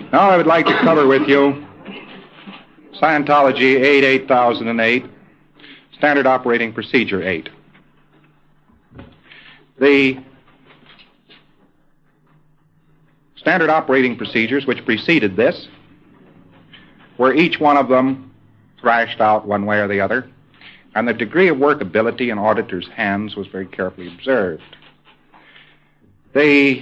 Now I would like to cover with you Scientology 88008, Standard Operating Procedure 8. The standard operating procedures which preceded this were each one of them thrashed out one way or the other, and the degree of workability in auditors' hands was very carefully observed. The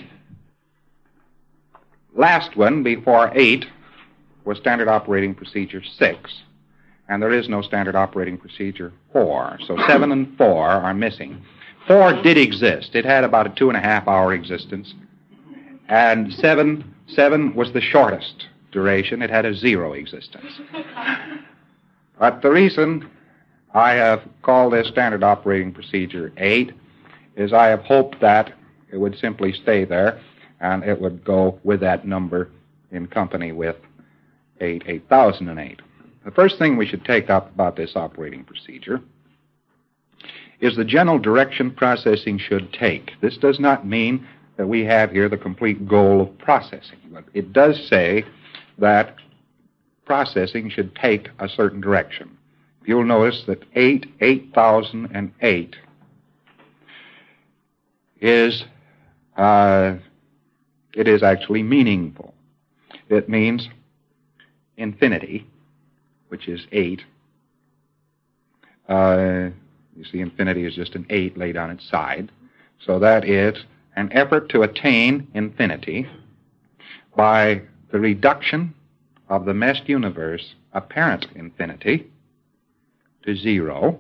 last one, before 8, was Standard Operating Procedure 6, and there is no Standard Operating Procedure 4, so 7 and 4 are missing. 4 did exist. It had about a 2.5-hour existence, and 7 was the shortest duration. It had a 0 existence. But the reason I have called this Standard Operating Procedure 8 is I have hoped that it would simply stay there, and it would go with that number in company with 8008. The first thing we should take up about this operating procedure is the general direction processing should take. This does not mean that we have here the complete goal of processing, but it does say that processing should take a certain direction. You'll notice that 8008 is it is actually meaningful. It means infinity, which is 8. You see, infinity is just an 8 laid on its side. So that is an effort to attain infinity by the reduction of the meshed universe apparent infinity to 0,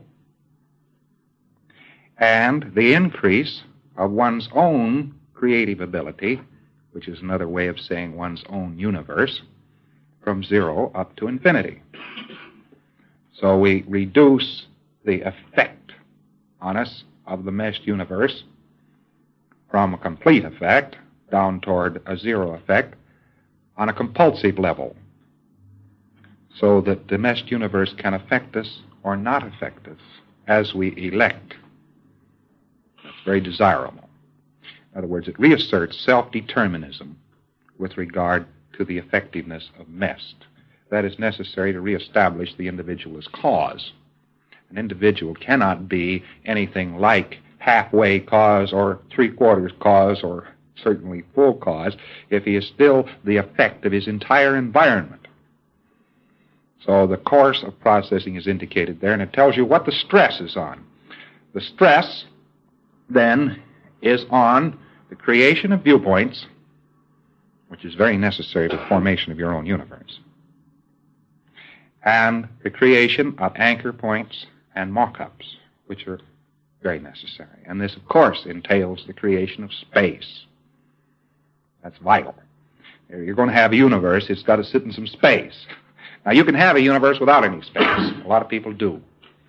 and the increase of one's own creative ability, which is another way of saying one's own universe, from 0 up to infinity. So we reduce the effect on us of the meshed universe from a complete effect down toward a 0 effect on a compulsive level, so that the meshed universe can affect us or not affect us as we elect. That's very desirable. In other words, it reasserts self-determinism with regard to the effectiveness of meshed. That is necessary to reestablish the individual as cause. An individual cannot be anything like halfway cause or three-quarters cause or certainly full cause if he is still the effect of his entire environment. So the course of processing is indicated there, and it tells you what the stress is on. The stress, then, is on the creation of viewpoints, which is very necessary to the formation of your own universe, and the creation of anchor points and mock-ups, which are very necessary. And this, of course, entails the creation of space. That's vital. If you're going to have a universe, it's got to sit in some space. Now, you can have a universe without any space. A lot of people do.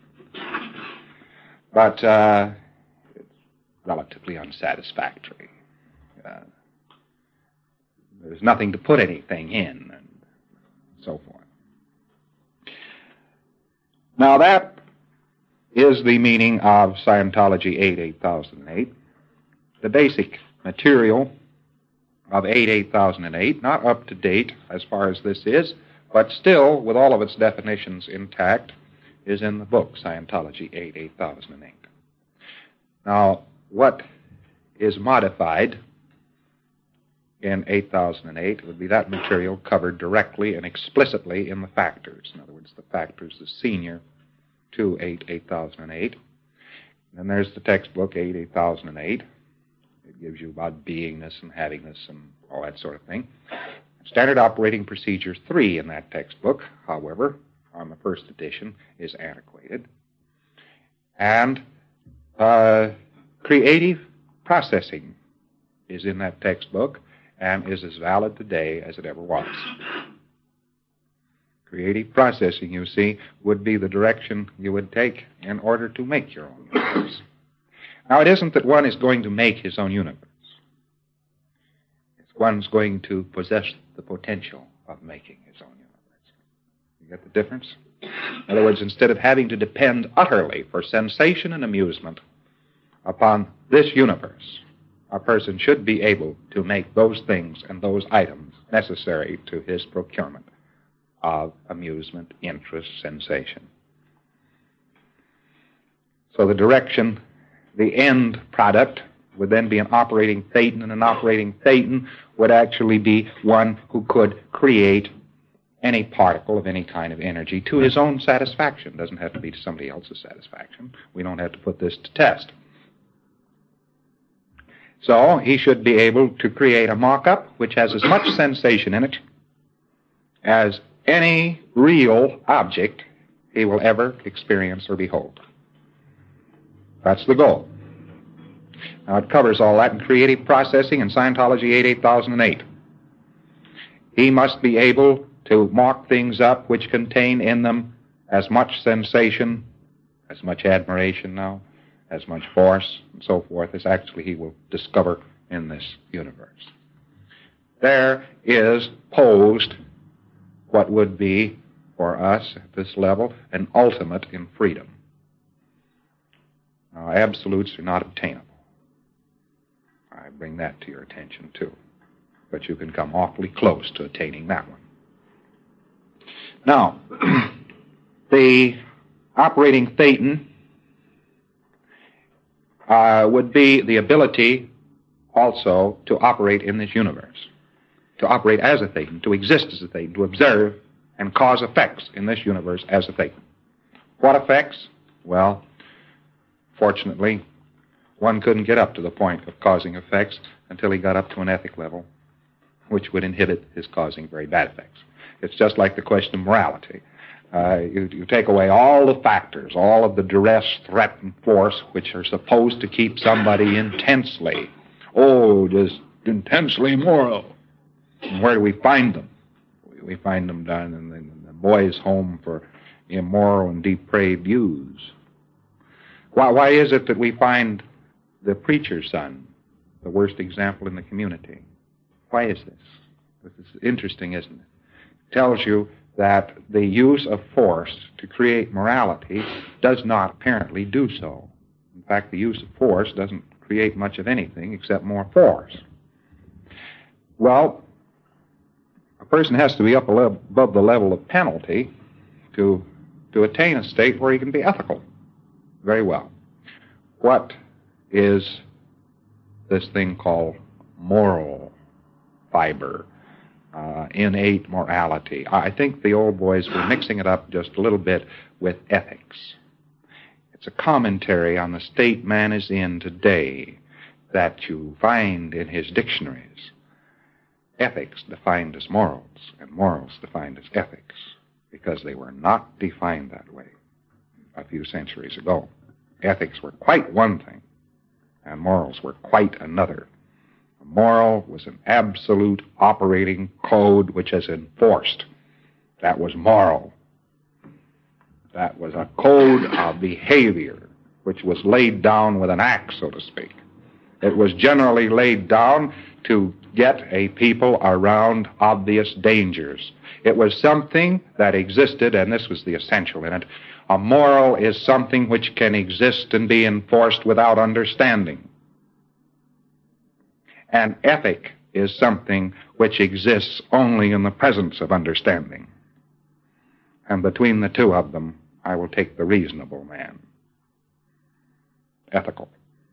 But it's relatively unsatisfactory. There's nothing to put anything in, and so forth. Now, that is the meaning of Scientology 8008. The basic material of 8008, not up to date as far as this is, but still, with all of its definitions intact, is in the book, Scientology 8008. Now, what is modified in 8008 would be that material covered directly and explicitly in the factors. In other words, the factors, the senior to 8008. Then there's the textbook, 8008. It gives you about beingness and havingness and all that sort of thing. Standard Operating Procedure 3 in that textbook, however, on the first edition, is antiquated. And creative processing is in that textbook and is as valid today as it ever was. Creative processing, you see, would be the direction you would take in order to make your own universe. Now, it isn't that one is going to make his own universe. It's one's going to possess the potential of making his own universe. You get the difference? In other words, instead of having to depend utterly for sensation and amusement upon this universe, a person should be able to make those things and those items necessary to his procurement of amusement, interest, sensation. So the direction, the end product, would then be an operating thetan, and an operating thetan would actually be one who could create any particle of any kind of energy to his own satisfaction. It doesn't have to be to somebody else's satisfaction. We don't have to put this to test. So he should be able to create a mock-up which has as much sensation in it as any real object he will ever experience or behold. That's the goal. Now, it covers all that in creative processing in Scientology 88008. He must be able to mock things up which contain in them as much sensation, as much admiration now, as much force, and so forth, as actually he will discover in this universe. There is posed what would be, for us at this level, an ultimate in freedom. Now, absolutes are not obtainable. I bring that to your attention, too. But you can come awfully close to attaining that one. Now, the operating thetan would be the ability also to operate in this universe, to operate as a thetan, to exist as a thetan, to observe and cause effects in this universe as a thetan. What effects? Well, fortunately, one couldn't get up to the point of causing effects until he got up to an ethic level, which would inhibit his causing very bad effects. It's just like the question of morality. You take away all the factors, all of the duress, threat, and force which are supposed to keep somebody intensely, just intensely moral. And where do we find them? We find them down in the boys' home for immoral and depraved views. Why is it that we find the preacher's son the worst example in the community? Why is this? This is interesting, isn't it? It tells you that the use of force to create morality does not apparently do so. In fact, the use of force doesn't create much of anything except more force. Well, a person has to be up above the level of penalty to attain a state where he can be ethical. Very well. What is this thing called moral fiber, innate morality? I think the old boys were mixing it up just a little bit with ethics. It's a commentary on the state man is in today that you find in his dictionaries. Ethics defined as morals, and morals defined as ethics, because they were not defined that way a few centuries ago. Ethics were quite one thing, and morals were quite another. A moral was an absolute operating code which is enforced. That was moral. That was a code of behavior which was laid down with an axe, so to speak. It was generally laid down to get a people around obvious dangers. It was something that existed, and this was the essential in it. A moral is something which can exist and be enforced without understanding. An ethic is something which exists only in the presence of understanding. And between the two of them, I will take the reasonable man. Ethical.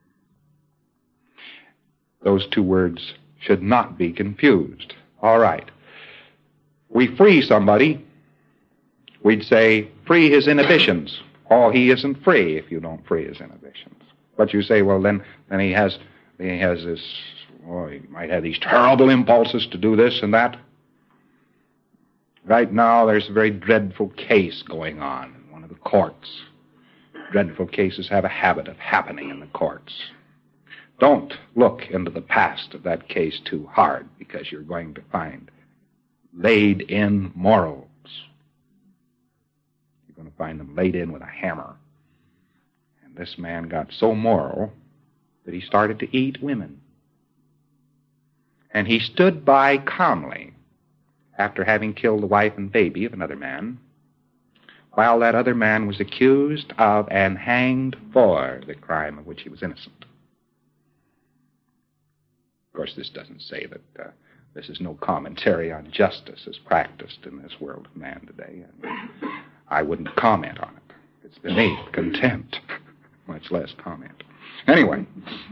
Those two words should not be confused. All right. We free somebody, we'd say, free his inhibitions. Oh, he isn't free if you don't free his inhibitions. But you say, well, then he has this, he might have these terrible impulses to do this and that. Right now, there's a very dreadful case going on in one of the courts. Dreadful cases have a habit of happening in the courts. Don't look into the past of that case too hard, because you're going to find laid-in morals. You're going to find them laid in with a hammer. And this man got so moral that he started to eat women. And he stood by calmly after having killed the wife and baby of another man, while that other man was accused of and hanged for the crime of which he was innocent. Of course, this doesn't say that This is no commentary on justice as practiced in this world of man today. I wouldn't comment on it. It's beneath contempt, much less comment. Anyway,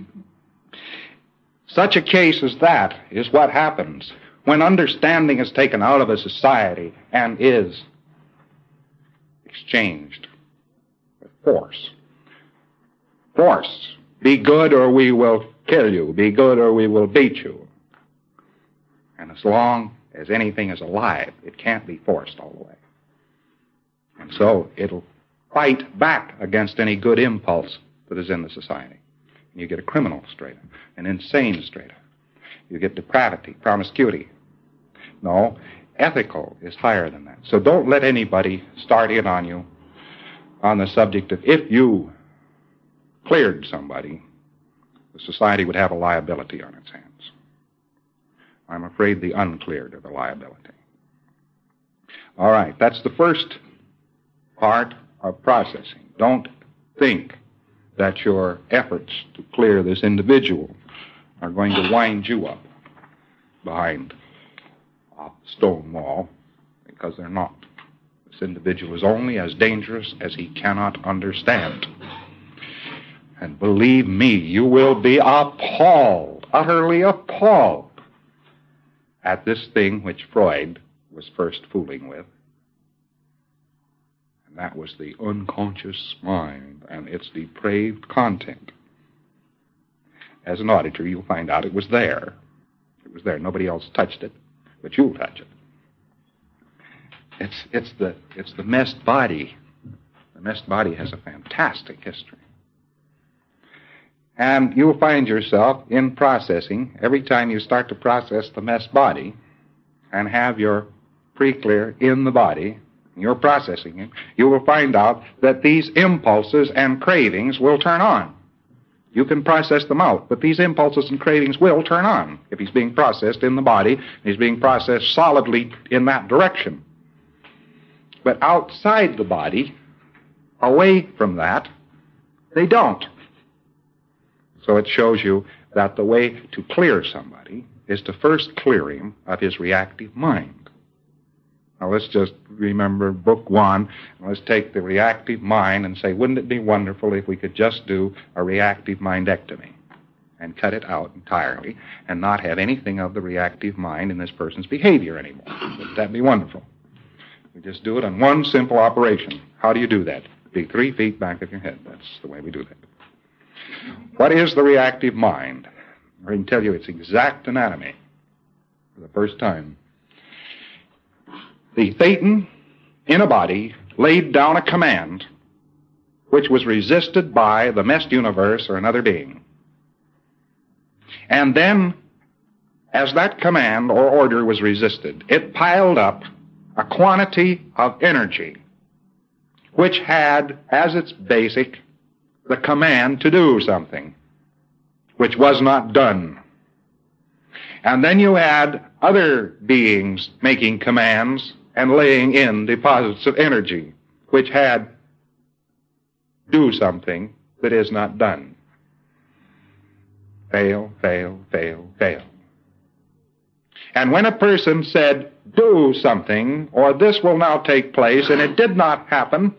such a case as that is what happens when understanding is taken out of a society and is exchanged with force. Force. Be good or we will kill you. Be good or we will beat you. And as long as anything is alive, it can't be forced all the way. And so it'll fight back against any good impulse that is in the society. And you get a criminal strata, an insane strata. You get depravity, promiscuity. No, ethical is higher than that. So don't let anybody start in on you on the subject of if you cleared somebody, the society would have a liability on its hands. I'm afraid the uncleared are the liability. All right, that's the first part of processing. Don't think that your efforts to clear this individual are going to wind you up behind a stone wall, because they're not. This individual is only as dangerous as he cannot understand. And believe me, you will be appalled, utterly appalled, at this thing which Freud was first fooling with. And that was the unconscious mind and its depraved content. As an auditor, you'll find out it was there. It was there. Nobody else touched it, but you'll touch it. It's the messed body. The messed body has a fantastic history. And you'll find yourself in processing, every time you start to process the messed body and have your pre-clear in the body, you're processing it, you will find out that these impulses and cravings will turn on. You can process them out, but these impulses and cravings will turn on if he's being processed in the body, he's being processed solidly in that direction. But outside the body, away from that, they don't. So it shows you that the way to clear somebody is to first clear him of his reactive mind. Now let's just remember Book 1, and let's take the reactive mind and say, wouldn't it be wonderful if we could just do a reactive mindectomy and cut it out entirely and not have anything of the reactive mind in this person's behavior anymore? Wouldn't that be wonderful? We just do it on one simple operation. How do you do that? Be 3 feet back of your head. That's the way we do that. What is the reactive mind? I can tell you its exact anatomy for the first time. The Thetan in a body laid down a command which was resisted by the messed universe or another being. And then, as that command or order was resisted, it piled up a quantity of energy which had as its basic the command to do something, which was not done. And then you had other beings making commands and laying in deposits of energy, which had do something that is not done. Fail, fail, fail, fail. And when a person said, do something, or this will now take place, and it did not happen,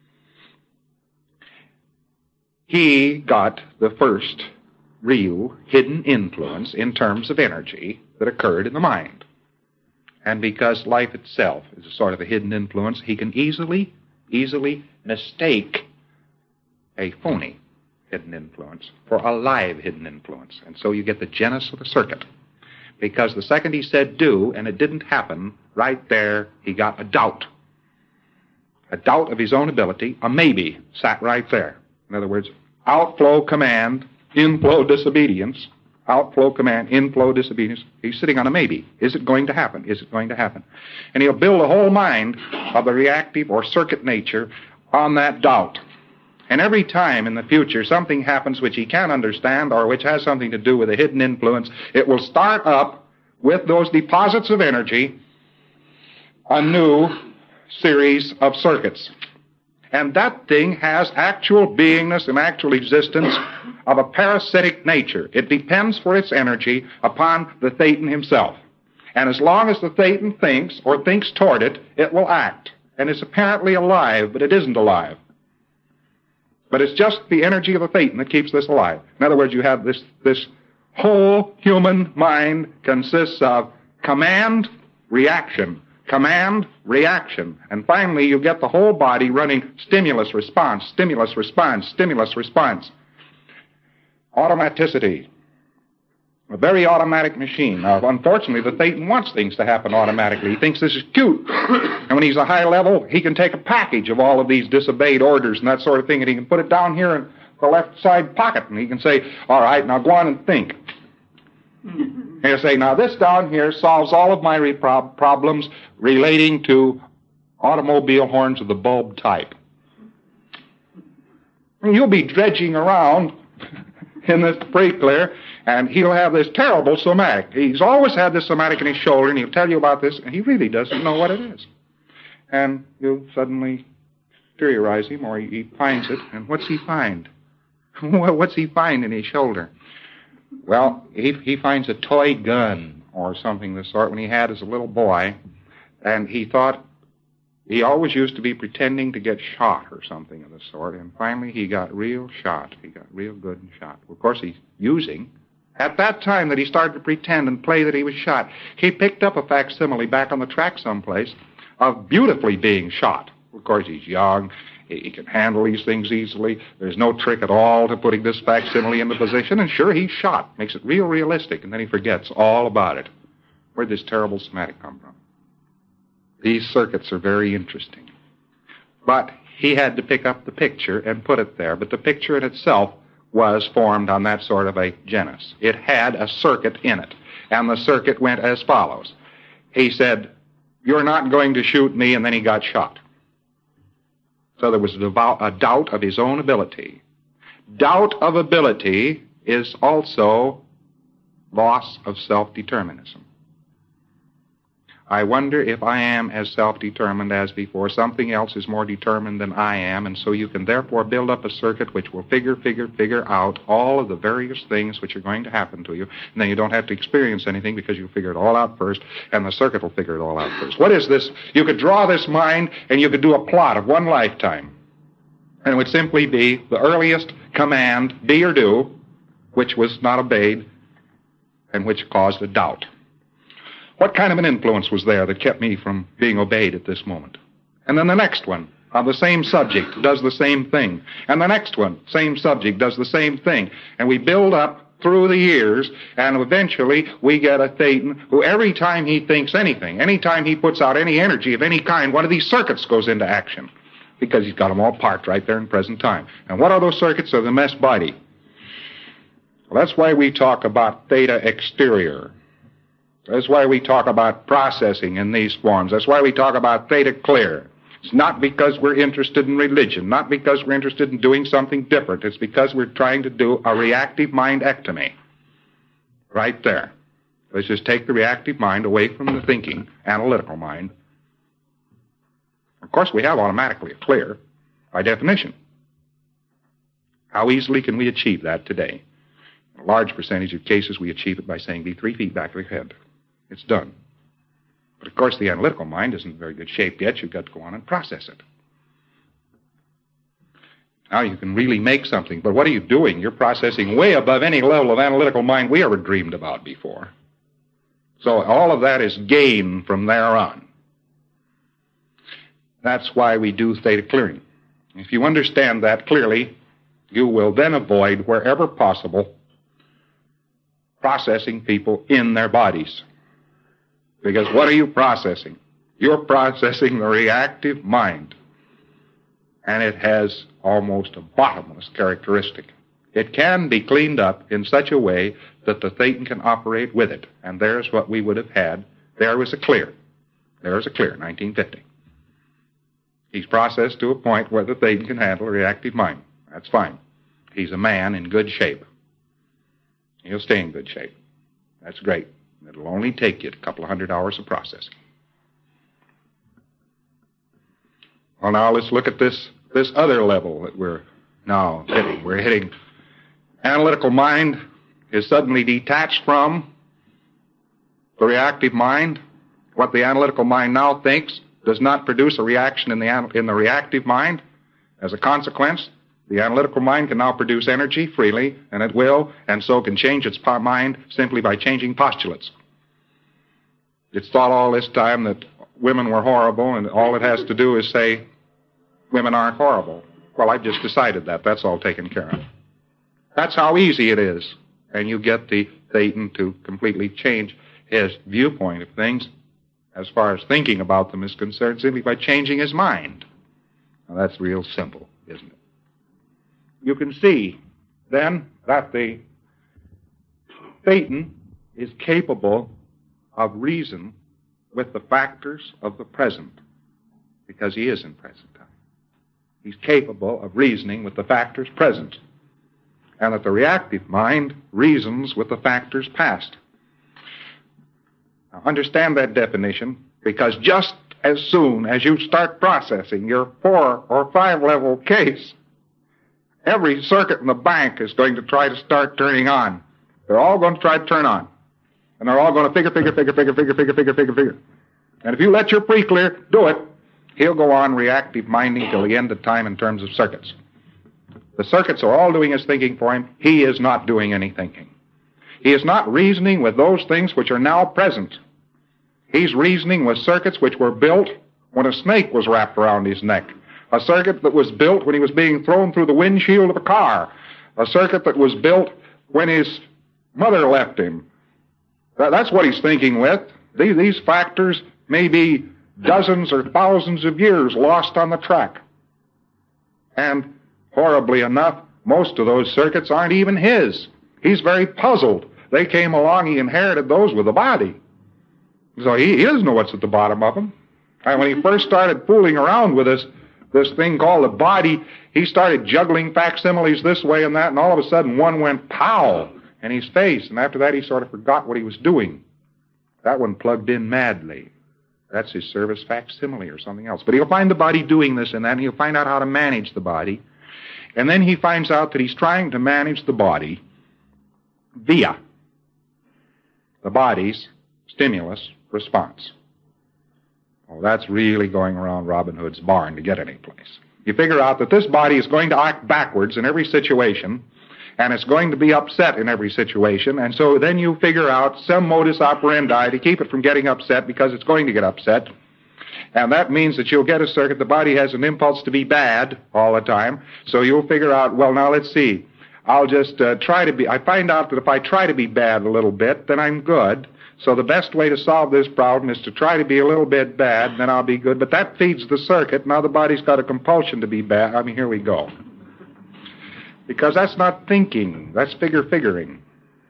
he got the first real hidden influence in terms of energy that occurred in the mind. And because life itself is a sort of a hidden influence, he can easily mistake a phony hidden influence for a live hidden influence. And so you get the genesis of the circuit. Because the second he said do, and it didn't happen, right there he got a doubt. A doubt of his own ability, a maybe, sat right there. In other words, outflow command, inflow disobedience. Outflow command, inflow disobedience. He's sitting on a maybe. Is it going to happen? Is it going to happen? And he'll build the whole mind of the reactive or circuit nature on that doubt. And every time in the future something happens which he can't understand or which has something to do with a hidden influence, it will start up with those deposits of energy a new series of circuits. And that thing has actual beingness and actual existence of a parasitic nature. It depends for its energy upon the Thetan himself. And as long as the Thetan thinks or thinks toward it, it will act. And it's apparently alive, but it isn't alive. But it's just the energy of the Thetan that keeps this alive. In other words, you have this whole human mind consists of command, reaction, command, reaction. And finally, you get the whole body running stimulus, response, stimulus, response, stimulus, response. Automaticity. A very automatic machine. Now, unfortunately, the Thetan wants things to happen automatically. He thinks this is cute. And when he's a high level, he can take a package of all of these disobeyed orders and that sort of thing, and he can put it down here in the left side pocket, and he can say, all right, now go on and think. And he'll say, now this down here solves all of my problems relating to automobile horns of the bulb type. And you'll be dredging around in this pre-clear, and he'll have this terrible somatic. He's always had this somatic in his shoulder, and he'll tell you about this, and he really doesn't know what it is. And you'll suddenly exteriorize him, or he finds it, and what's he find? What's he find in his shoulder? Well, he finds a toy gun or something of the sort when he had as a little boy, and he thought he always used to be pretending to get shot or something of the sort, and finally he got real shot. He got real good and shot. Of course, he's using. At that time that he started to pretend and play that he was shot, he picked up a facsimile back on the track someplace of beautifully being shot. Of course, he's young. He can handle these things easily. There's no trick at all to putting this facsimile into position, and sure, he's shot. Makes it real realistic, and then he forgets all about it. Where'd this terrible somatic come from? These circuits are very interesting. But he had to pick up the picture and put it there, but the picture in itself was formed on that sort of a genus. It had a circuit in it, and the circuit went as follows. He said, you're not going to shoot me, and then he got shot. So there was a doubt of his own ability. Doubt of ability is also loss of self-determinism. I wonder if I am as self-determined as before. Something else is more determined than I am, and so you can therefore build up a circuit which will figure out all of the various things which are going to happen to you, and then you don't have to experience anything because you figure it all out first, and the circuit will figure it all out first. What is this? You could draw this mind, and you could do a plot of one lifetime, and it would simply be the earliest command, be or do, which was not obeyed, and which caused a doubt. What kind of an influence was there that kept me from being obeyed at this moment? And then the next one, on the same subject, does the same thing. And the next one, same subject, does the same thing. And we build up through the years, and eventually we get a Thetan who every time he thinks anything, any time he puts out any energy of any kind, one of these circuits goes into action. Because he's got them all parked right there in present time. And what are those circuits? They're the mesh body. Well, that's why we talk about theta exterior. That's why we talk about processing in these forms. That's why we talk about theta clear. It's not because we're interested in religion, not because we're interested in doing something different. It's because we're trying to do a reactive mindectomy. Right there. Let's just take the reactive mind away from the thinking, analytical mind. Of course, we have automatically a clear, by definition. How easily can we achieve that today? In a large percentage of cases, we achieve it by saying, be 3 feet back of the head. It's done. But of course, the analytical mind isn't in very good shape yet. You've got to go on and process it. Now you can really make something, but what are you doing? You're processing way above any level of analytical mind we ever dreamed about before. So all of that is gain from there on. That's why we do theta clearing. If you understand that clearly, you will then avoid, wherever possible, processing people in their bodies. Because what are you processing? You're processing the reactive mind. And it has almost a bottomless characteristic. It can be cleaned up in such a way that the Thetan can operate with it. And there's what we would have had. There was a clear. There's a clear, 1950. He's processed to a point where the Thetan can handle a reactive mind. That's fine. He's a man in good shape. He'll stay in good shape. That's great. It'll only take you a couple of 100 hours of processing. Well, now let's look at this other level that we're now hitting. We're hitting analytical mind is suddenly detached from The reactive mind, what the analytical mind now thinks, does not produce a reaction in the reactive mind. As a consequence, the analytical mind can now produce energy freely, and it will, and so can change its mind simply by changing postulates. It's thought all this time that women were horrible, and all it has to do is say, women aren't horrible. Well, I've just decided that. That's all taken care of. That's how easy it is. And you get the Thetan to completely change his viewpoint of things as far as thinking about them is concerned simply by changing his mind. Now, that's real simple, isn't it? You can see, then, that the Thetan is capable of reason with the factors of the present, because he is in present time. He's capable of reasoning with the factors present, and that the reactive mind reasons with the factors past. Now, understand that definition, because just as soon as you start processing your 4 or 5 level case, every circuit in the bank is going to try to start turning on. They're all going to try to turn on. And they're all going to figure. And if you let your pre-clear do it, he'll go on reactive minding till the end of time in terms of circuits. The circuits are all doing his thinking for him. He is not doing any thinking. He is not reasoning with those things which are now present. He's reasoning with circuits which were built when a snake was wrapped around his neck. A circuit that was built when he was being thrown through the windshield of a car. A circuit that was built when his mother left him. That's what he's thinking with. These factors may be dozens or thousands of years lost on the track. And horribly enough, most of those circuits aren't even his. He's very puzzled. They came along, he inherited those with the body. So he doesn't know what's at the bottom of them. And when he first started fooling around with this thing called the body, he started juggling facsimiles this way and that, and all of a sudden one went pow in his face, and after that he sort of forgot what he was doing. That one plugged in madly. That's his service facsimile or something else. But he'll find the body doing this and that, and he'll find out how to manage the body. And then he finds out that he's trying to manage the body via the body's stimulus response. Oh, that's really going around Robin Hood's barn to get any place. You figure out that this body is going to act backwards in every situation, and it's going to be upset in every situation, and so then you figure out some modus operandi to keep it from getting upset because it's going to get upset. And that means that you'll get a circuit. The body has an impulse to be bad all the time, so you'll figure out, well, now let's see. I'll just try to be, I find out that if I try to be bad a little bit, then I'm good. So the best way to solve this problem is to try to be a little bit bad, then I'll be good. But that feeds the circuit. Now the body's got a compulsion to be bad. I mean, here we go. Because that's not thinking. That's figuring.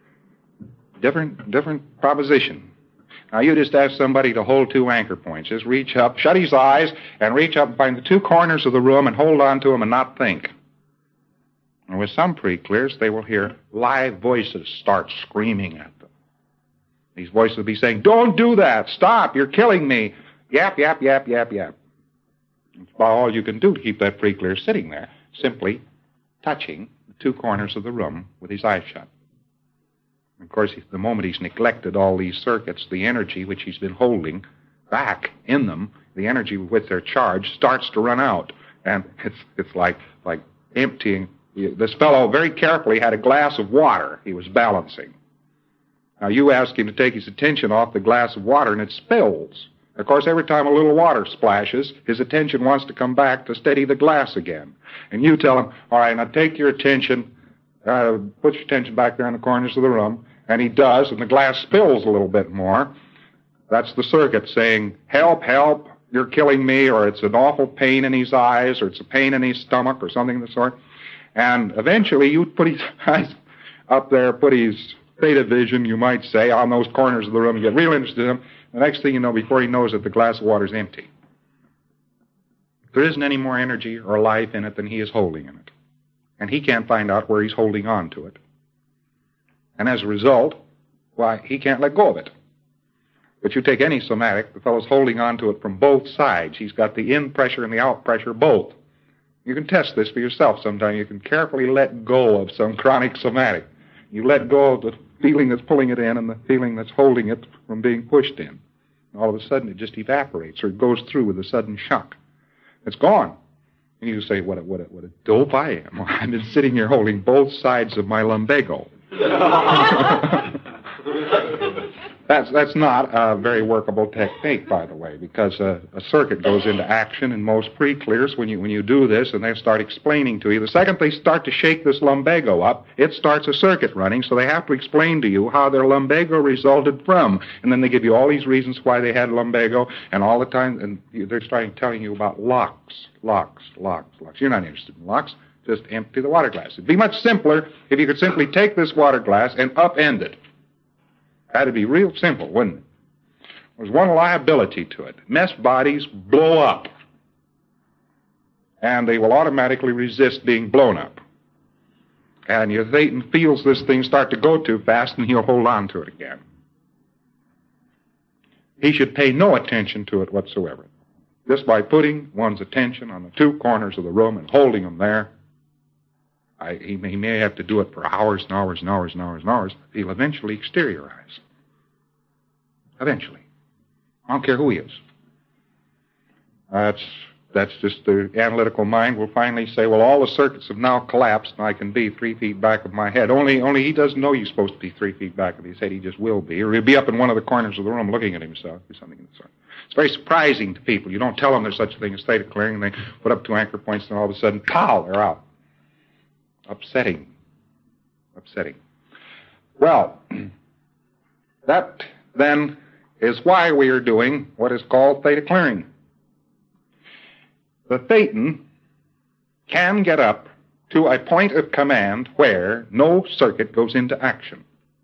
Different proposition. Now you just ask somebody to hold 2 anchor points. Just reach up, shut his eyes, and reach up and find the 2 corners of the room and hold on to them and not think. And with some pre-clears, they will hear live voices start screaming at them. These voices will be saying, don't do that, stop, you're killing me. Yap, yap, yap, yap, yap. It's about all you can do to keep that pre-clear sitting there, simply touching the 2 corners of the room with his eyes shut. Of course, the moment he's neglected all these circuits, the energy which he's been holding back in them, the energy with which they're charged, starts to run out. And it's like emptying. This fellow very carefully had a glass of water he was balancing. Now, you ask him to take his attention off the glass of water, and it spills. Of course, every time a little water splashes, his attention wants to come back to steady the glass again. And you tell him, all right, now take your attention, put your attention back there in the corners of the room, and he does, and the glass spills a little bit more. That's the circuit saying, help, help, you're killing me, or it's an awful pain in his eyes, or it's a pain in his stomach, or something of the sort. And eventually you put his eyes up there, put his theta vision, you might say, on those corners of the room, you get real interested in him. The next thing you know, before he knows it, the glass of water's empty. There isn't any more energy or life in it than he is holding in it. And he can't find out where he's holding on to it. And as a result, why, he can't let go of it. But you take any somatic, the fellow's holding on to it from both sides. He's got the in pressure and the out pressure both. You can test this for yourself sometime. You can carefully let go of some chronic somatic. You let go of the feeling that's pulling it in and the feeling that's holding it from being pushed in. And all of a sudden it just evaporates, or it goes through with a sudden shock. It's gone. And you say, what a dope I am. I've been sitting here holding both sides of my lumbago. That's not a very workable technique, by the way, because a circuit goes into action in most pre-clears when you do this, and they start explaining to you. The second they start to shake this lumbago up, it starts a circuit running, so they have to explain to you how their lumbago resulted from. And then they give you all these reasons why they had lumbago, and all the time, and they're starting telling you about locks. You're not interested in locks. Just empty the water glass. It'd be much simpler if you could simply take this water glass and upend it. That'd be real simple, wouldn't it? There's one liability to it. Mesh bodies blow up, and they will automatically resist being blown up. And your Thetan feels this thing start to go too fast, and he'll hold on to it again. He should pay no attention to it whatsoever. Just by putting one's attention on the two corners of the room and holding them there, he may have to do it for hours and hours and hours and hours and hours. He'll eventually exteriorize. Eventually. I don't care who he is. That's just the analytical mind will finally say, well, all the circuits have now collapsed and I can be 3 feet back of my head. Only he doesn't know he's supposed to be 3 feet back of his head. He just will be. Or he'll be up in one of the corners of the room looking at himself or something of the sort. It's very surprising to people. You don't tell them there's such a thing as theta clearing, and they put up 2 anchor points, and all of a sudden, pow, they're out. Upsetting. Well, that then is why we are doing what is called theta clearing. The Thetan can get up to a point of command where no circuit goes into action.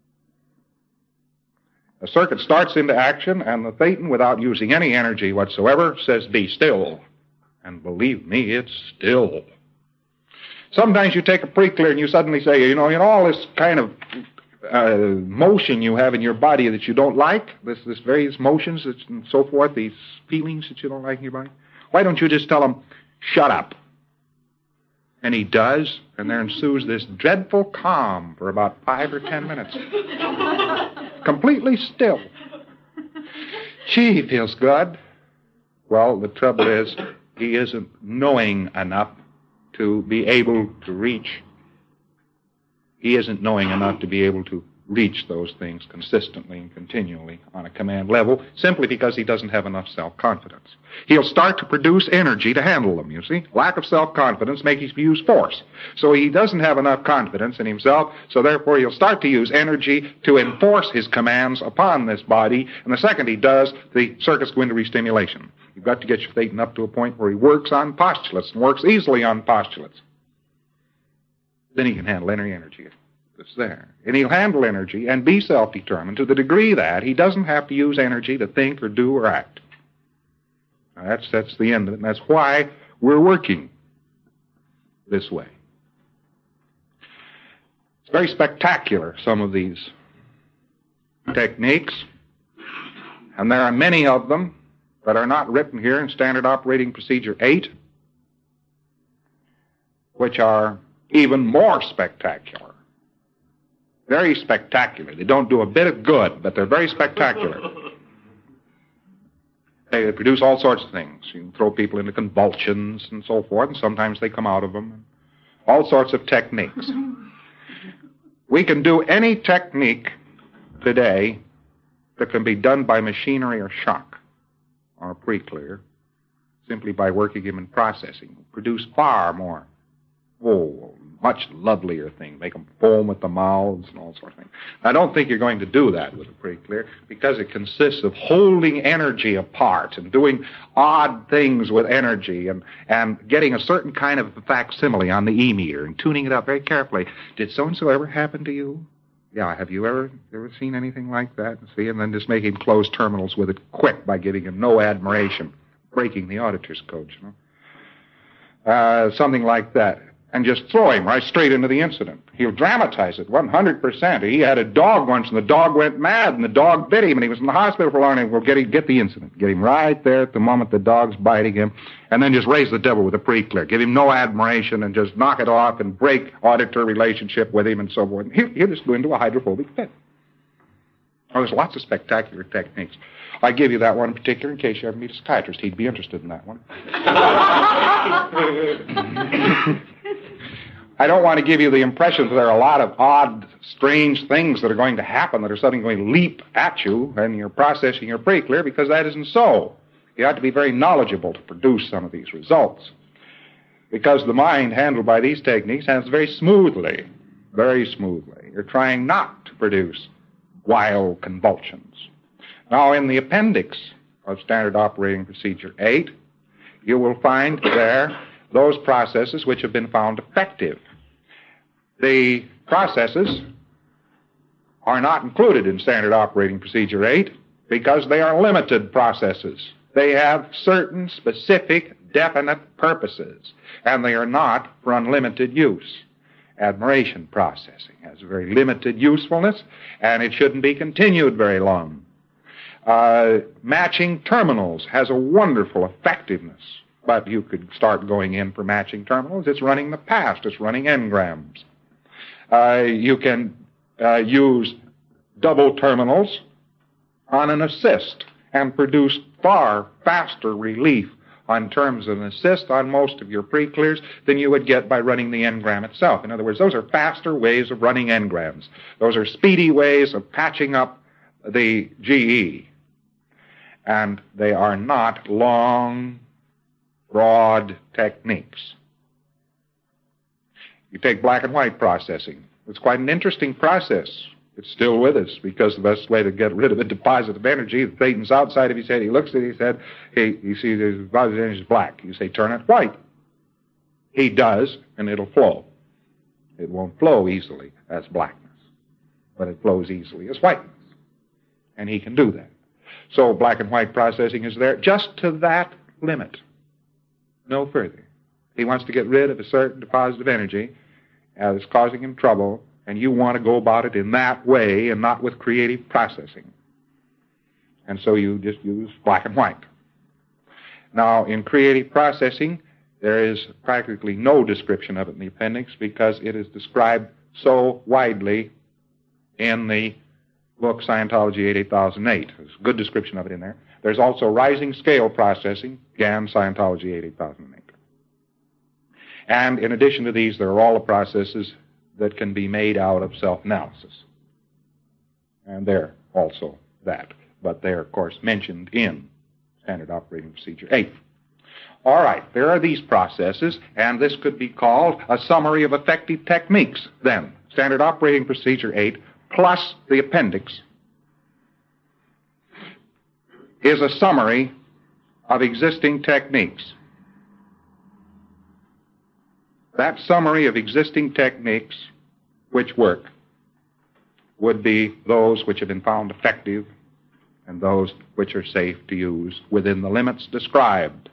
A circuit starts into action, and the Thetan, without using any energy whatsoever, says, be still. And believe me, it's still. Sometimes you take a pre-clear and you suddenly say, all this kind of motion you have in your body that you don't like, this various motions and so forth, these feelings that you don't like in your body, why don't you just tell him, shut up? And he does, and there ensues this dreadful calm for about 5 or 10 minutes. Completely still. Gee, he feels good. Well, the trouble is, he isn't knowing enough to be able to reach. He isn't knowing enough to be able to reach those things consistently and continually on a command level, simply because he doesn't have enough self-confidence. He'll start to produce energy to handle them, you see. Lack of self-confidence makes him use force. So he doesn't have enough confidence in himself, so therefore he'll start to use energy to enforce his commands upon this body, and the second he does, the circuits go into restimulation. You've got to get your Thetan up to a point where he works on postulates and works easily on postulates. Then he can handle any energy that's there. And he'll handle energy and be self-determined to the degree that he doesn't have to use energy to think or do or act. Now that's the end of it, and that's why we're working this way. It's very spectacular, some of these techniques, and there are many of them that are not written here in Standard Operating Procedure 8, which are even more spectacular. Very spectacular. They don't do a bit of good, but they're very spectacular. They produce all sorts of things. You can throw people into convulsions and so forth, and sometimes they come out of them. All sorts of techniques. We can do any technique today that can be done by machinery or shock or pre-clear, simply by working him in processing. Produce far more, much lovelier things. Make them foam at the mouths and all sorts of things. I don't think you're going to do that with a pre-clear, because it consists of holding energy apart and doing odd things with energy and getting a certain kind of facsimile on the E-meter and tuning it up very carefully. Did so-and-so ever happen to you? Yeah, have you ever seen anything like that? See, and then just making closed terminals with it quick by giving him no admiration, breaking the auditor's code, something like that. And just throw him right straight into the incident. He'll dramatize it 100%. He had a dog once, and the dog went mad, and the dog bit him, and he was in the hospital for long, and we'll get the incident. Get him right there at the moment the dog's biting him, and then just raise the devil with a pre-clear. Give him no admiration, and just knock it off and break auditor relationship with him and so forth. He'll just go into a hydrophobic fit. Oh, there's lots of spectacular techniques. I give you that one in particular in case you ever meet a psychiatrist. He'd be interested in that one. I don't want to give you the impression that there are a lot of odd, strange things that are going to happen that are suddenly going to leap at you when you're processing your pre-clear, because that isn't so. You have to be very knowledgeable to produce some of these results. Because the mind handled by these techniques handles very smoothly. Very smoothly. You're trying not to produce wild convulsions. Now, in the appendix of Standard Operating Procedure 8, you will find there those processes which have been found effective. The processes are not included in Standard Operating Procedure 8 because they are limited processes. They have certain specific, definite purposes, and they are not for unlimited use. Admiration processing has a very limited usefulness, and it shouldn't be continued very long. Matching terminals has a wonderful effectiveness, but you could start going in for matching terminals. It's running the past. It's running engrams. You can use double terminals on an assist and produce far faster relief on terms of an assist on most of your pre-clears than you would get by running the engram itself. In other words, those are faster ways of running engrams. Those are speedy ways of patching up the GE. And they are not long, broad techniques. You take black and white processing. It's quite an interesting process. It's still with us because the best way to get rid of a deposit of energy that Satan's outside of his head, he looks at his head, he sees his deposit of energy is black. You say, turn it white. He does, and it'll flow. It won't flow easily as blackness, but it flows easily as whiteness. And he can do that. So black and white processing is there just to that limit, no further. He wants to get rid of a certain deposit of energy that's causing him trouble, and you want to go about it in that way and not with creative processing. And so you just use black and white. Now, in creative processing, there is practically no description of it in the appendix because it is described so widely in the book Scientology 8008. There's a good description of it in there. There's also rising scale processing, again, Scientology 8008. And in addition to these, there are all the processes that can be made out of self-analysis. And they're also that. But they're, of course, mentioned in Standard Operating Procedure 8. All right, there are these processes, and this could be called a summary of effective techniques, then. Standard Operating Procedure 8 plus the appendix is a summary of existing techniques. That summary of existing techniques which work would be those which have been found effective and those which are safe to use within the limits described.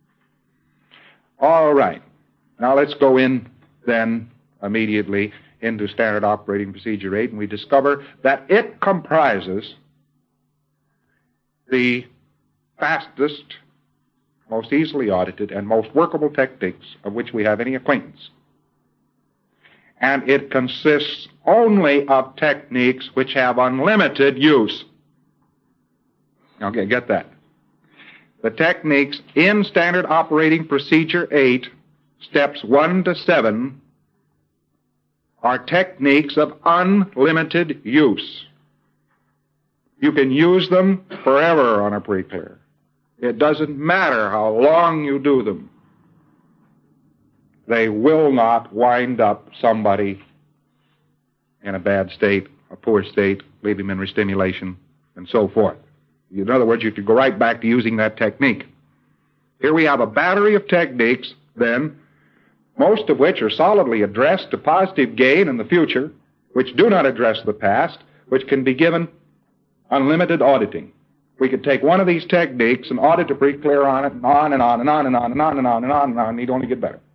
All right. Now let's go in then immediately into Standard Operating Procedure 8, and we discover that it comprises the fastest, most easily audited, and most workable techniques of which we have any acquaintance. And it consists only of techniques which have unlimited use. Okay, get that. The techniques in Standard Operating Procedure 8, steps 1 to 7, are techniques of unlimited use. You can use them forever on a pre-clear. It doesn't matter how long you do them. They will not wind up somebody in a bad state, a poor state, leave him in restimulation, and so forth. In other words, you could go right back to using that technique. Here we have a battery of techniques, then, most of which are solidly addressed to positive gain in the future, which do not address the past, which can be given unlimited auditing. We could take one of these techniques and audit a pre-clear on it, and on and on and on and on and on and on and on and on, and he'd only get better.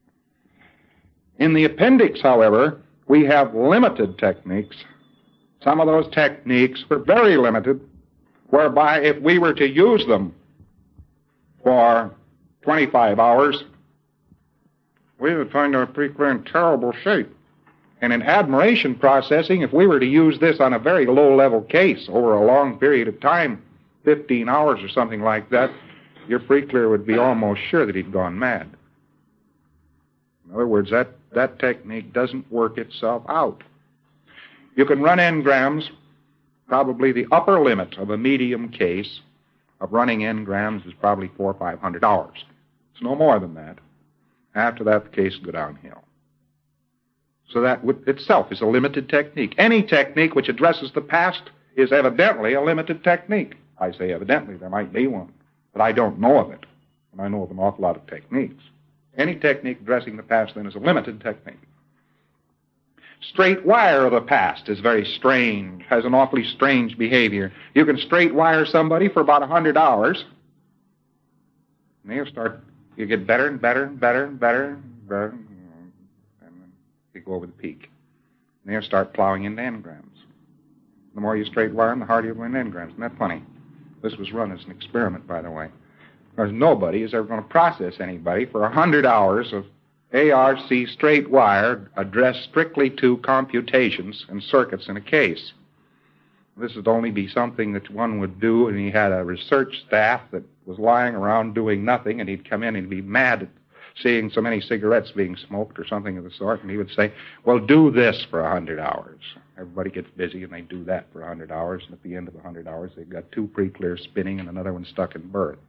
In the appendix, however, we have limited techniques. Some of those techniques were very limited, whereby if we were to use them for 25 hours, we would find our pre-clear in terrible shape. And in admiration processing, if we were to use this on a very low-level case over a long period of time, 15 hours or something like that, your pre-clear would be almost sure that he'd gone mad. In other words, that technique doesn't work itself out. You can run engrams. Probably the upper limit of a medium case of running engrams is probably 400 or 500 hours. It's no more than that. After that, the case will go downhill. So that itself is a limited technique. Any technique which addresses the past is evidently a limited technique. I say evidently, there might be one, but I don't know of it. And I know of an awful lot of techniques. Any technique addressing the past, then, is a limited technique. Straight wire of the past is very strange, has an awfully strange behavior. You can straight wire somebody for about 100 hours, and you get better and better and better and better and better, and then you go over the peak. And they'll start plowing into engrams. The more you straight wire them, the harder you go into engrams. Isn't that funny? This was run as an experiment, by the way. Because nobody is ever going to process anybody for 100 hours of ARC straight wire addressed strictly to computations and circuits in a case. This would only be something that one would do, and he had a research staff that was lying around doing nothing, and he'd come in and he'd be mad at seeing so many cigarettes being smoked or something of the sort, and he would say, well, do this for 100 hours. Everybody gets busy, and they do that for 100 hours, and at the end of the 100 hours, they've got 2 pre-clear spinning and another one stuck in birth.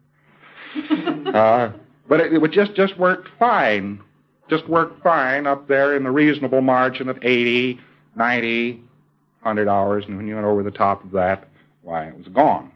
But it would just work fine. Just worked fine up there in the reasonable margin of 80, 90, 100 hours, and when you went over the top of that, why, it was gone.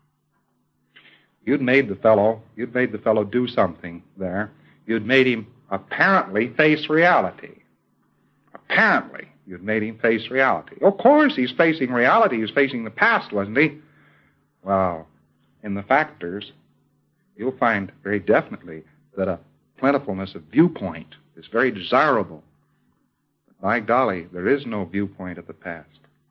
You'd made the fellow do something there. You'd made him apparently face reality. Apparently, you'd made him face reality. Of course, he's facing reality. He was facing the past, wasn't he? Well, in the factors, you'll find very definitely that a plentifulness of viewpoint is very desirable. But by golly, there is no viewpoint of the past.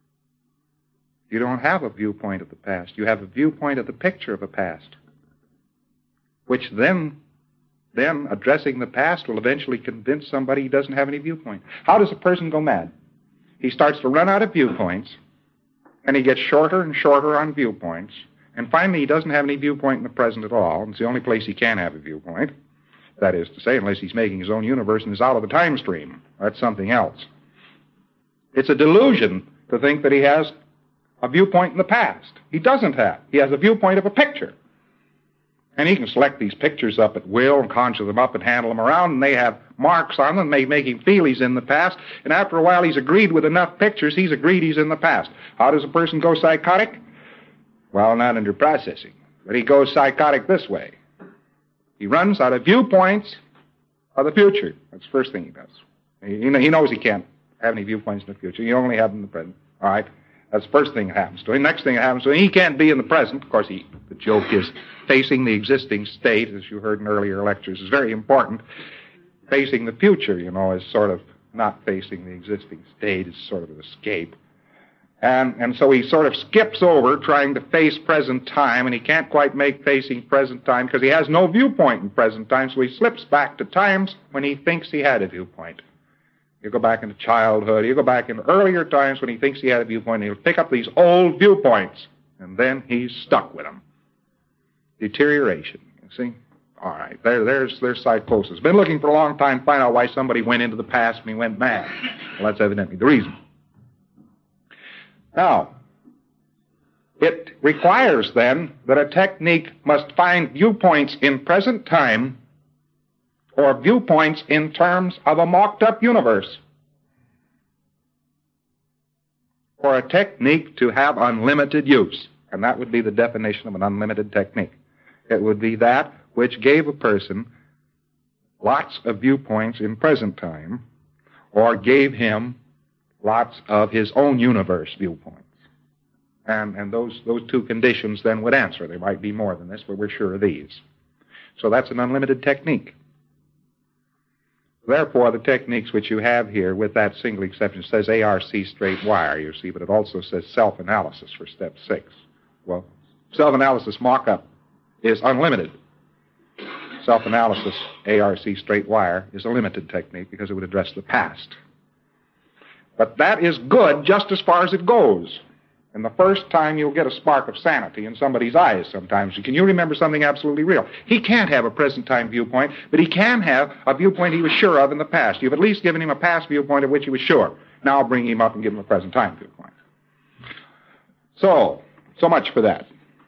You don't have a viewpoint of the past. You have a viewpoint of the picture of the past, which then addressing the past will eventually convince somebody he doesn't have any viewpoint. How does a person go mad? He starts to run out of viewpoints, and he gets shorter and shorter on viewpoints, and finally he doesn't have any viewpoint in the present at all. It's the only place he can have a viewpoint. That is to say, unless he's making his own universe and is out of the time stream. That's something else. It's a delusion to think that he has a viewpoint in the past. He doesn't have. He has a viewpoint of a picture. And he can select these pictures up at will and conjure them up and handle them around, and they have marks on them. They make him feel he's in the past. And after a while, he's agreed with enough pictures, he's agreed he's in the past. How does a person go psychotic? Well, not under processing. But he goes psychotic this way. He runs out of viewpoints of the future. That's the first thing he does. He knows he can't have any viewpoints in the future. You only have them in the present. All right? That's the first thing that happens to him. Next thing that happens to him, he can't be in the present. Of course, the joke is facing the existing state, as you heard in earlier lectures, is very important. Facing the future, is sort of not facing the existing state. It's sort of an escape. And so he sort of skips over trying to face present time, and he can't quite make facing present time because he has no viewpoint in present time, so he slips back to times when he thinks he had a viewpoint. You go back into childhood, you go back into earlier times when he thinks he had a viewpoint, and he'll pick up these old viewpoints, and then he's stuck with them. Deterioration, you see? All right, there's psychosis. Been looking for a long time to find out why somebody went into the past and he went mad. Well, that's evidently the reason. Now, it requires, then, that a technique must find viewpoints in present time or viewpoints in terms of a mocked-up universe for a technique to have unlimited use. And that would be the definition of an unlimited technique. It would be that which gave a person lots of viewpoints in present time or gave him lots of his own universe viewpoints. And those 2 conditions then would answer. There might be more than this, but we're sure of these. So that's an unlimited technique. Therefore, the techniques which you have here, with that single exception, says ARC straight wire, you see, but it also says self-analysis for step 6. Well, self-analysis mock-up is unlimited. Self-analysis, ARC straight wire, is a limited technique because it would address the past. But that is good just as far as it goes. And the first time you'll get a spark of sanity in somebody's eyes sometimes. Can you remember something absolutely real? He can't have a present-time viewpoint, but he can have a viewpoint he was sure of in the past. You've at least given him a past viewpoint of which he was sure. Now I'll bring him up and give him a present-time viewpoint. So much for that.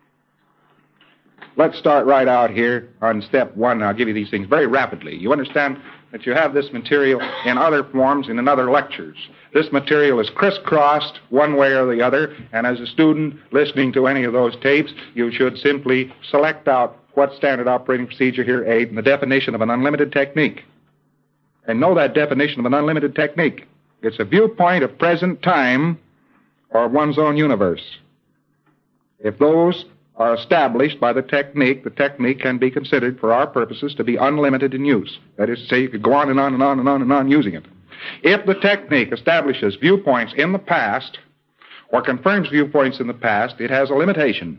Let's start right out here on step one. I'll give you these things very rapidly. You understand that you have this material in other forms and in other lectures. This material is crisscrossed one way or the other, and as a student listening to any of those tapes, you should simply select out what standard operating procedure here aid and the definition of an unlimited technique. And know that definition of an unlimited technique. It's a viewpoint of present time or one's own universe. If those are established by the technique can be considered for our purposes to be unlimited in use. That is to say, you could go on and on and on and on and on using it. If the technique establishes viewpoints in the past or confirms viewpoints in the past, it has a limitation.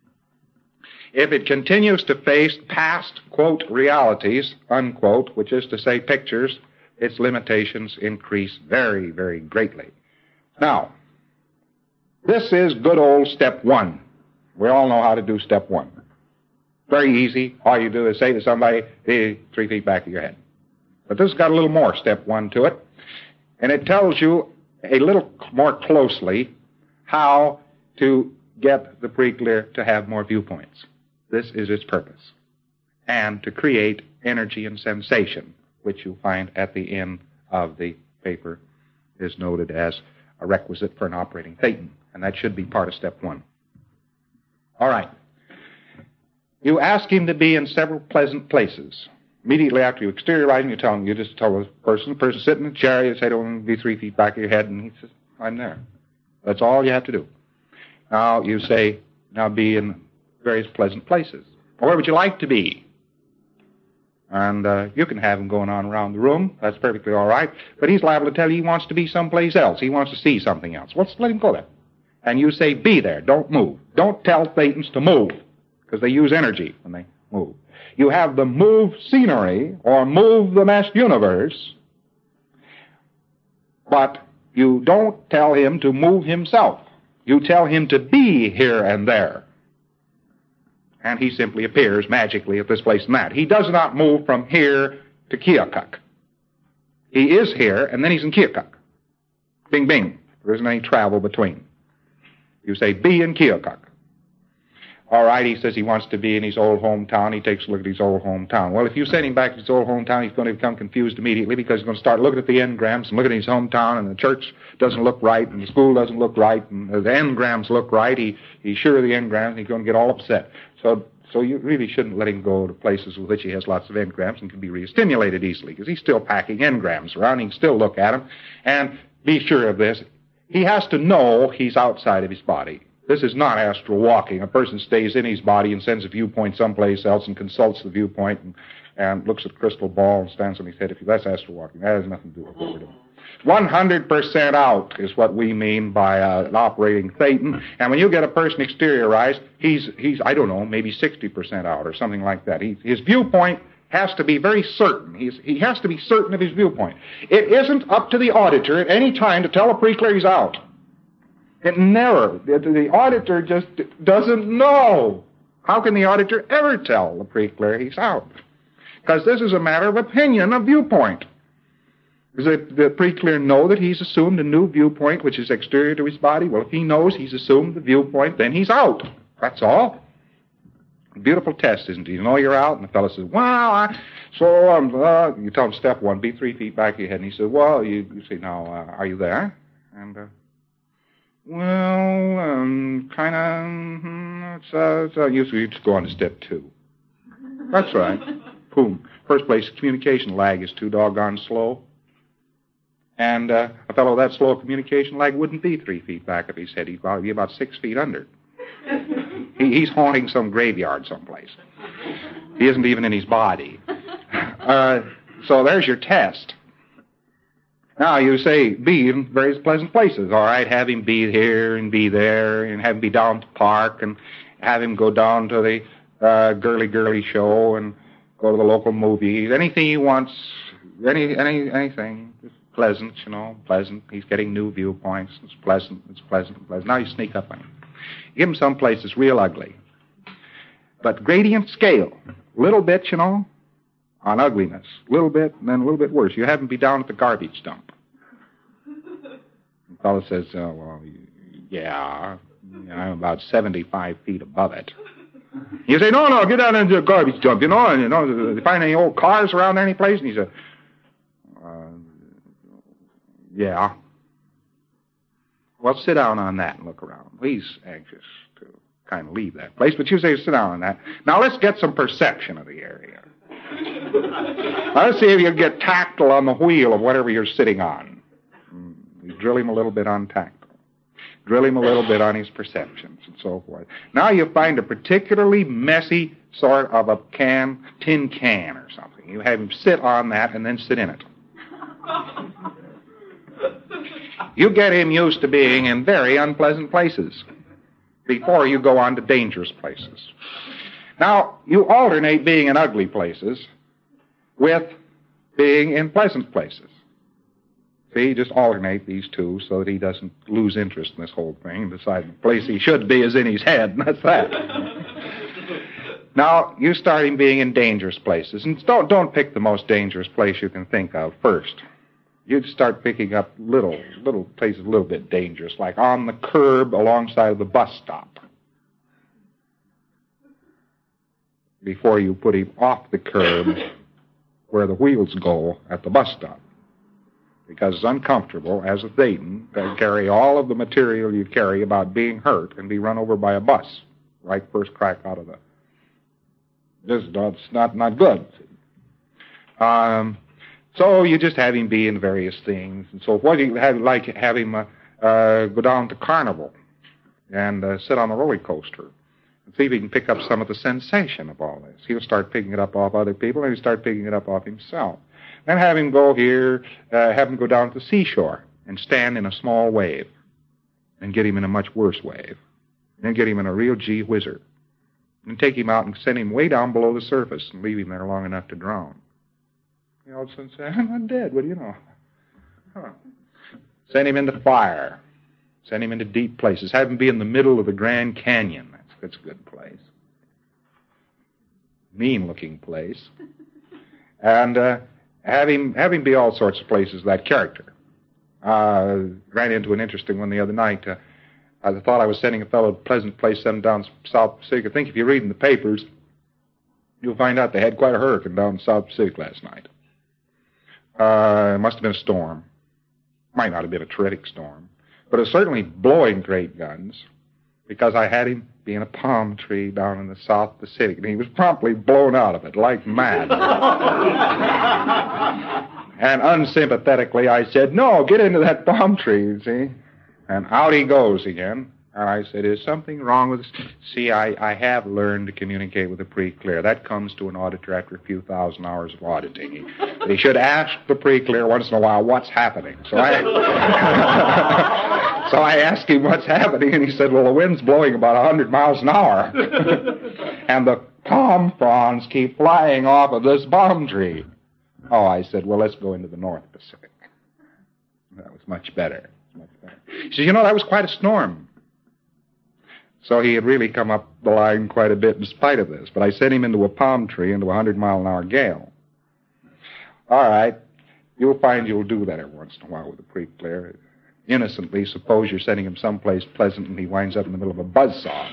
If it continues to face past, quote, realities, unquote, which is to say pictures, its limitations increase very, very greatly. Now, this is good old step one. We all know how to do step one. Very easy. All you do is say to somebody, hey, 3 feet back of your head. But this has got a little more step one to it. And it tells you a little more closely how to get the pre-clear to have more viewpoints. This is its purpose. And to create energy and sensation, which you'll find at the end of the paper is noted as a requisite for an operating thetan. And that should be part of step one. All right. You ask him to be in several pleasant places. Immediately after you exteriorize him, you just tell the person sitting in the chair, you say to him, be 3 feet back of your head, and he says, I'm there. That's all you have to do. Now you say, now be in various pleasant places. Where would you like to be? And you can have him going on around the room. That's perfectly all right. But he's liable to tell you he wants to be someplace else. He wants to see something else. Well, let him go there. And you say, be there. Don't move. Don't tell thetans to move, because they use energy when they move. You have them move scenery or move the meshed universe, but you don't tell him to move himself. You tell him to be here and there. And he simply appears magically at this place and that. He does not move from here to Keokuk. He is here, and then he's in Keokuk. Bing, bing. There isn't any travel between. You say, be in Keokuk. All right, he says he wants to be in his old hometown. He takes a look at his old hometown. Well, if you send him back to his old hometown, he's going to become confused immediately because he's going to start looking at the engrams and looking at his hometown, and the church doesn't look right, and the school doesn't look right, and the engrams look right. He's sure of the engrams, and he's going to get all upset. So you really shouldn't let him go to places with which he has lots of engrams and can be re-stimulated easily, because he's still packing engrams around. He can still look at them. And be sure of this. He has to know he's outside of his body. This is not astral walking. A person stays in his body and sends a viewpoint someplace else and consults the viewpoint and looks at the crystal ball and stands on his head. That's astral walking. That has nothing to do with what we're doing. 100% out is what we mean by an operating thetan. And when you get a person exteriorized, he's I don't know, maybe 60% out or something like that. His viewpoint has to be very certain. He has to be certain of his viewpoint. It isn't up to the auditor at any time to tell a pre-clear he's out. It never. The auditor just doesn't know. How can the auditor ever tell the pre-clear he's out? Because this is a matter of opinion, of viewpoint. Does the pre-clear know that he's assumed a new viewpoint which is exterior to his body? Well, if he knows he's assumed the viewpoint, then he's out. That's all. Beautiful test, isn't it? You know you're out, and the fellow says, well, you tell him step one, be 3 feet back of your head. And he says, well, you say, now, are you there? And, kind of, usually you just go on to step two. That's right. Boom. First place, communication lag is too doggone slow. And a fellow that slow communication lag wouldn't be 3 feet back of his head. He'd probably be about 6 feet under. He's haunting some graveyard someplace. He isn't even in his body. So there's your test. Now you say, be in various pleasant places. All right, have him be here and be there, and have him be down at the park, and have him go down to the girly show, and go to the local movies. Anything he wants, anything. Just pleasant, pleasant. He's getting new viewpoints. It's pleasant, it's pleasant, it's pleasant. Now you sneak up on him. You give him some place that's real ugly. But gradient scale, little bit, on ugliness. Little bit, and then a little bit worse. You have him be down at the garbage dump. The fellow says, yeah, I'm about 75 feet above it. You say, no, get down into the garbage dump, and do you find any old cars around there any place? And he said, yeah. Well, sit down on that and look around. He's anxious to kind of leave that place, but you say, sit down on that. Now let's get some perception of the area. Let's see if you get tactile on the wheel of whatever you're sitting on. You drill him a little bit on tactile. Drill him a little bit on his perceptions and so forth. Now you find a particularly messy sort of a tin can or something. You have him sit on that and then sit in it. You get him used to being in very unpleasant places before you go on to dangerous places. Now, you alternate being in ugly places with being in pleasant places. See, just alternate these two so that he doesn't lose interest in this whole thing and decide the place he should be is in his head, and that's that. Now, you start him being in dangerous places, and don't pick the most dangerous place you can think of first. You'd start picking up little places a little bit dangerous, like on the curb alongside of the bus stop, before you put him off the curb where the wheels go at the bus stop. Because it's uncomfortable, as a Thetan, to carry all of the material you carry about being hurt and be run over by a bus, right first crack out of the... It's not good. So you just have him be in various things. And so what do you have him go down to Carnival and sit on a roller coaster and see if he can pick up some of the sensation of all this. He'll start picking it up off other people, and he'll start picking it up off himself. Then have him go here, have him go down to the seashore and stand in a small wave and get him in a much worse wave. Then get him in a real gee whizzer. And take him out and send him way down below the surface and leave him there long enough to drown. You all of a sudden say, I'm not dead. What do you know? Huh. Send him into fire. Send him into deep places. Have him be in the middle of the Grand Canyon. That's a good place. Mean-looking place. And have him be all sorts of places of that character. Ran into an interesting one the other night. I thought I was sending a fellow to a pleasant place, sent him down South Pacific. I think if you read in the papers, you'll find out they had quite a hurricane down in the South Pacific last night. It must have been a storm. Might not have been a terrific storm. But it was certainly blowing great guns, because I had him be in a palm tree down in the South Pacific, and he was promptly blown out of it like mad. And unsympathetically, I said, no, get into that palm tree, you see. And out he goes again. And I said, is something wrong with this? See, I have learned to communicate with the pre-clear. That comes to an auditor after a few thousand hours of auditing. He should ask the pre-clear once in a while what's happening. So I asked him what's happening, and he said, well, the wind's blowing about 100 miles an hour. And the palm fronds keep flying off of this palm tree. Oh, I said, well, let's go into the North Pacific. That was much better. He says, that was quite a storm. So he had really come up the line quite a bit in spite of this. But I sent him into a palm tree, into a 100-mile-an-hour gale. All right. You'll find you'll do that every once in a while with a pre-clear. Innocently, suppose you're sending him someplace pleasant and he winds up in the middle of a buzzsaw.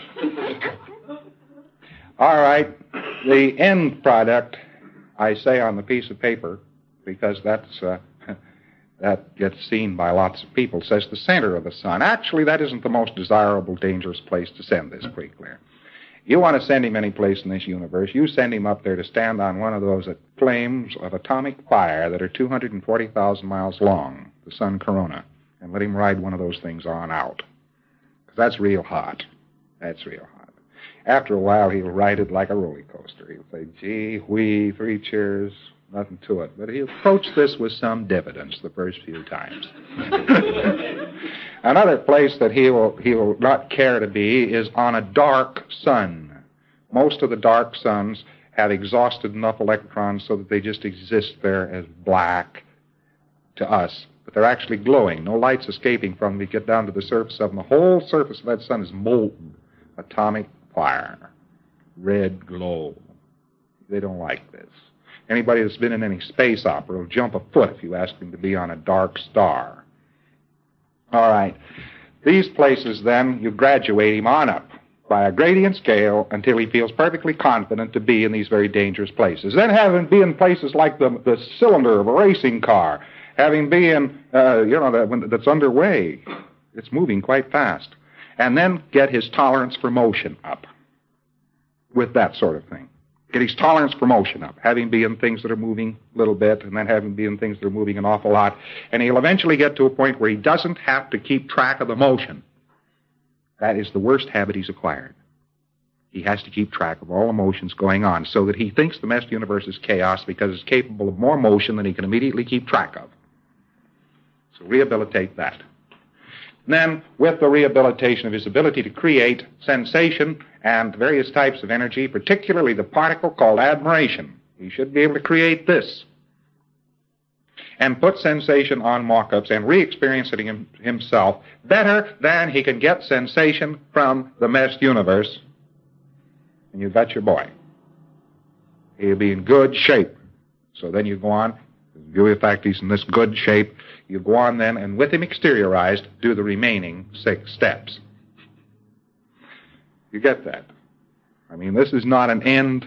All right. The end product, I say on the piece of paper, because that's... that gets seen by lots of people, says the center of the sun. Actually, that isn't the most desirable, dangerous place to send this pre-clear. You want to send him any place in this universe, you send him up there to stand on one of those flames of atomic fire that are 240,000 miles long, the sun corona, and let him ride one of those things on out. Because that's real hot. That's real hot. After a while, he'll ride it like a roller coaster. He'll say, gee, whee, 3 cheers, nothing to it. But he'll approach this with some diffidence the first few times. Another place that he will not care to be is on a dark sun. Most of the dark suns have exhausted enough electrons so that they just exist there as black to us but they're actually glowing. No light's escaping from them. You get down to the surface of them. The whole surface of that sun is molten atomic fire, red glow. They don't like this. Anybody that's been in any space opera will jump a foot if you ask him to be on a dark star. All right. These places, then, you graduate him on up by a gradient scale until he feels perfectly confident to be in these very dangerous places. Then have him be in places like the cylinder of a racing car, have him be in, that's underway. It's moving quite fast. And then get his tolerance for motion up with that sort of thing. Get his tolerance for motion up. Have him be in things that are moving a little bit, and then have him be in things that are moving an awful lot. And he'll eventually get to a point where he doesn't have to keep track of the motion. That is the worst habit he's acquired. He has to keep track of all the motions going on so that he thinks the mesh universe is chaos because it's capable of more motion than he can immediately keep track of. So rehabilitate that. Then, with the rehabilitation of his ability to create sensation and various types of energy, particularly the particle called admiration, he should be able to create this and put sensation on mock-ups and re-experience it himself better than he can get sensation from the meshed universe. And you've got your boy. He'll be in good shape. So then you go on, due to the fact he's in this good shape, you go on then, and with him exteriorized, do the remaining 6 steps. You get that? I mean, this is not an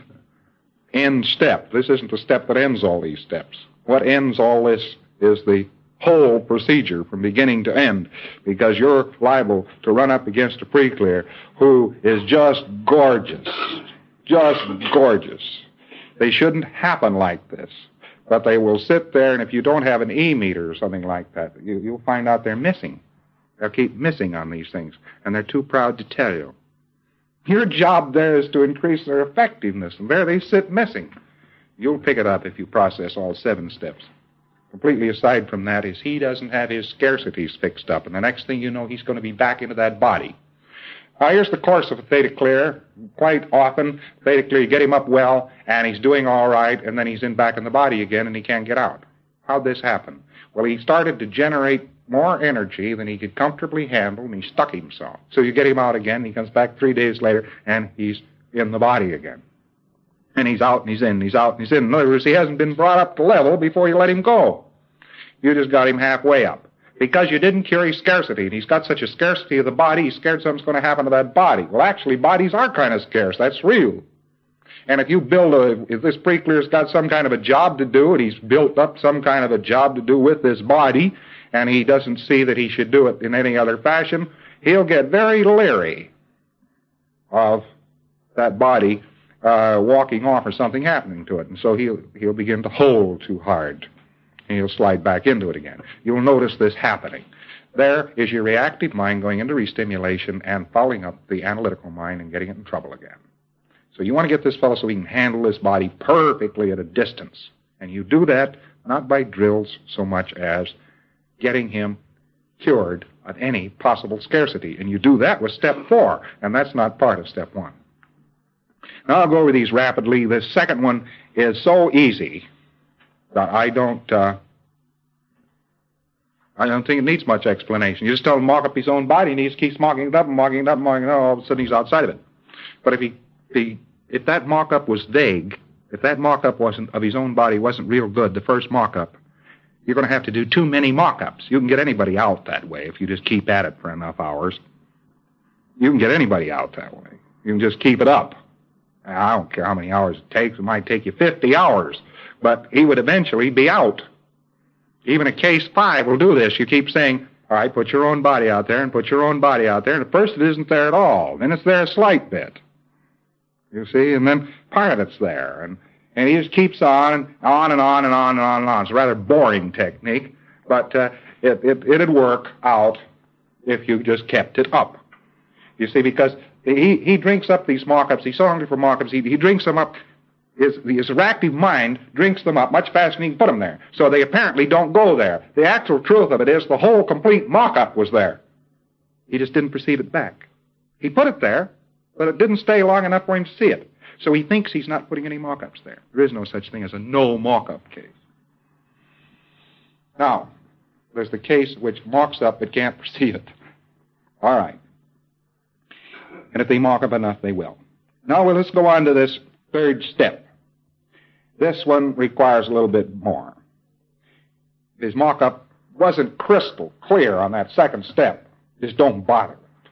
end step. This isn't the step that ends all these steps. What ends all this is the whole procedure from beginning to end, because you're liable to run up against a pre-clear who is just gorgeous. Just gorgeous. They shouldn't happen like this. But they will sit there, and if you don't have an E-meter or something like that, you'll find out they're missing. They'll keep missing on these things, and they're too proud to tell you. Your job there is to increase their effectiveness, and there they sit missing. You'll pick it up if you process all 7 steps. Completely aside from that is he doesn't have his scarcities fixed up, and the next thing you know, he's going to be back into that body. Here's the course of a theta clear. Quite often, theta clear, you get him up well, and he's doing all right, and then he's back in the body again, and he can't get out. How'd this happen? Well, he started to generate more energy than he could comfortably handle, and he stuck himself. So you get him out again, and he comes back 3 days later, and he's in the body again. And he's out, and he's in, and he's out, and he's in. In other words, he hasn't been brought up to level before you let him go. You just got him halfway up. Because you didn't cure his scarcity, and he's got such a scarcity of the body, he's scared something's going to happen to that body. Well, actually, bodies are kind of scarce. That's real. And if you if this pre-clear's got some kind of a job to do, and he's built up some kind of a job to do with this body, and he doesn't see that he should do it in any other fashion, he'll get very leery of that body walking off or something happening to it. And so he'll begin to hold too hard. And he'll slide back into it again. You'll notice this happening. There is your reactive mind going into restimulation and fouling up the analytical mind and getting it in trouble again. So you want to get this fellow so he can handle this body perfectly at a distance. And you do that not by drills so much as getting him cured of any possible scarcity. And you do that with step 4, and that's not part of step 1. Now I'll go over these rapidly. The second one is so easy that I don't think it needs much explanation. You just tell him to mock up his own body, and he just keeps mocking it up and mocking it up and mocking it up, all of a sudden he's outside of it. But if that mock-up was vague, if that mock-up wasn't of his own body wasn't real good, the first mock-up, you're going to have to do too many mock-ups. You can get anybody out that way if you just keep at it for enough hours. You can get anybody out that way. You can just keep it up. I don't care how many hours it takes. It might take you 50 hours. But he would eventually be out. Even a case 5 will do this. You keep saying, all right, put your own body out there and put your own body out there. And at first it isn't there at all. Then it's there a slight bit. You see? And then part of it's there. And he just keeps on and on and on and on and on and on. It's a rather boring technique, but it'd work out if you just kept it up. You see, because he drinks up these mock-ups. He's so hungry for mock-ups. He drinks them up. His reactive mind drinks them up much faster than he can put them there. So they apparently don't go there. The actual truth of it is the whole complete mock-up was there. He just didn't perceive it back. He put it there, but it didn't stay long enough for him to see it. So he thinks he's not putting any mock-ups there. There is no such thing as a no mock-up case. Now, There's the case which mocks up but can't perceive it. All right. And if they mock up enough, they will. Now, well, let's go on to this third step. This one requires a little bit more. His mock-up wasn't crystal clear on that second step. Just don't bother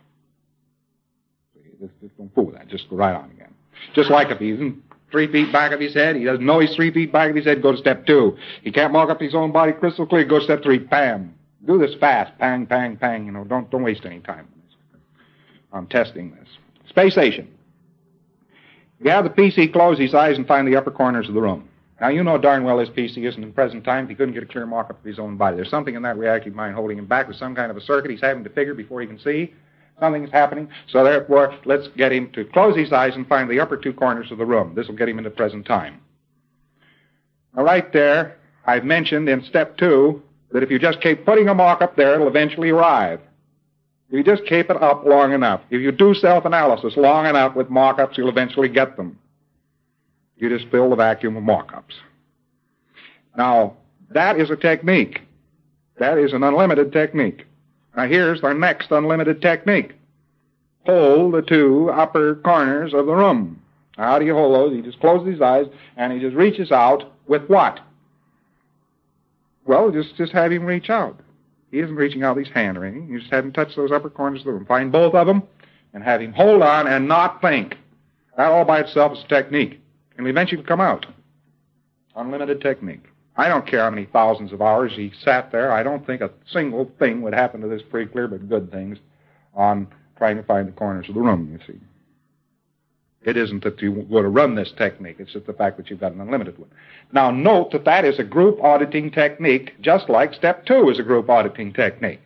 with it. Just don't fool with that. Just go right on again. Just like if he's 3 feet back of his head, he doesn't know he's 3 feet back of his head, go to step 2. He can't mock up his own body crystal clear, go to step 3, bam. Do this fast, pang, pang, pang. Don't waste any time on testing this. Spacation. You have the PC close his eyes and find the upper corners of the room. Now, you know darn well this PC isn't in present time if he couldn't get a clear mock-up of his own body. There's something in that reactive mind holding him back. There's some kind of a circuit he's having to figure before he can see. Something's happening. So, therefore, let's get him to close his eyes and find the upper 2 corners of the room. This will get him into present time. Now, right there, I've mentioned in step 2 that if you just keep putting a mock-up there, it'll eventually arrive. If you just keep it up long enough, if you do self-analysis long enough with mock-ups, you'll eventually get them. You just fill the vacuum of mock-ups. Now, that is a technique. That is an unlimited technique. Now, here's our next unlimited technique. Hold the 2 upper corners of the room. Now, how do you hold those? He just closes his eyes, and he just reaches out with what? Well, just have him reach out. He isn't reaching out with his hand or anything. You just have him touch those upper corners of the room. Find both of them and have him hold on and not think. That all by itself is a technique. And eventually come out. Unlimited technique. I don't care how many thousands of hours he sat there. I don't think a single thing would happen to this pre-clear but good things on trying to find the corners of the room, you see. It isn't that you go to run this technique. It's just the fact that you've got an unlimited one. Now, note that that is a group auditing technique, just like step 2 is a group auditing technique.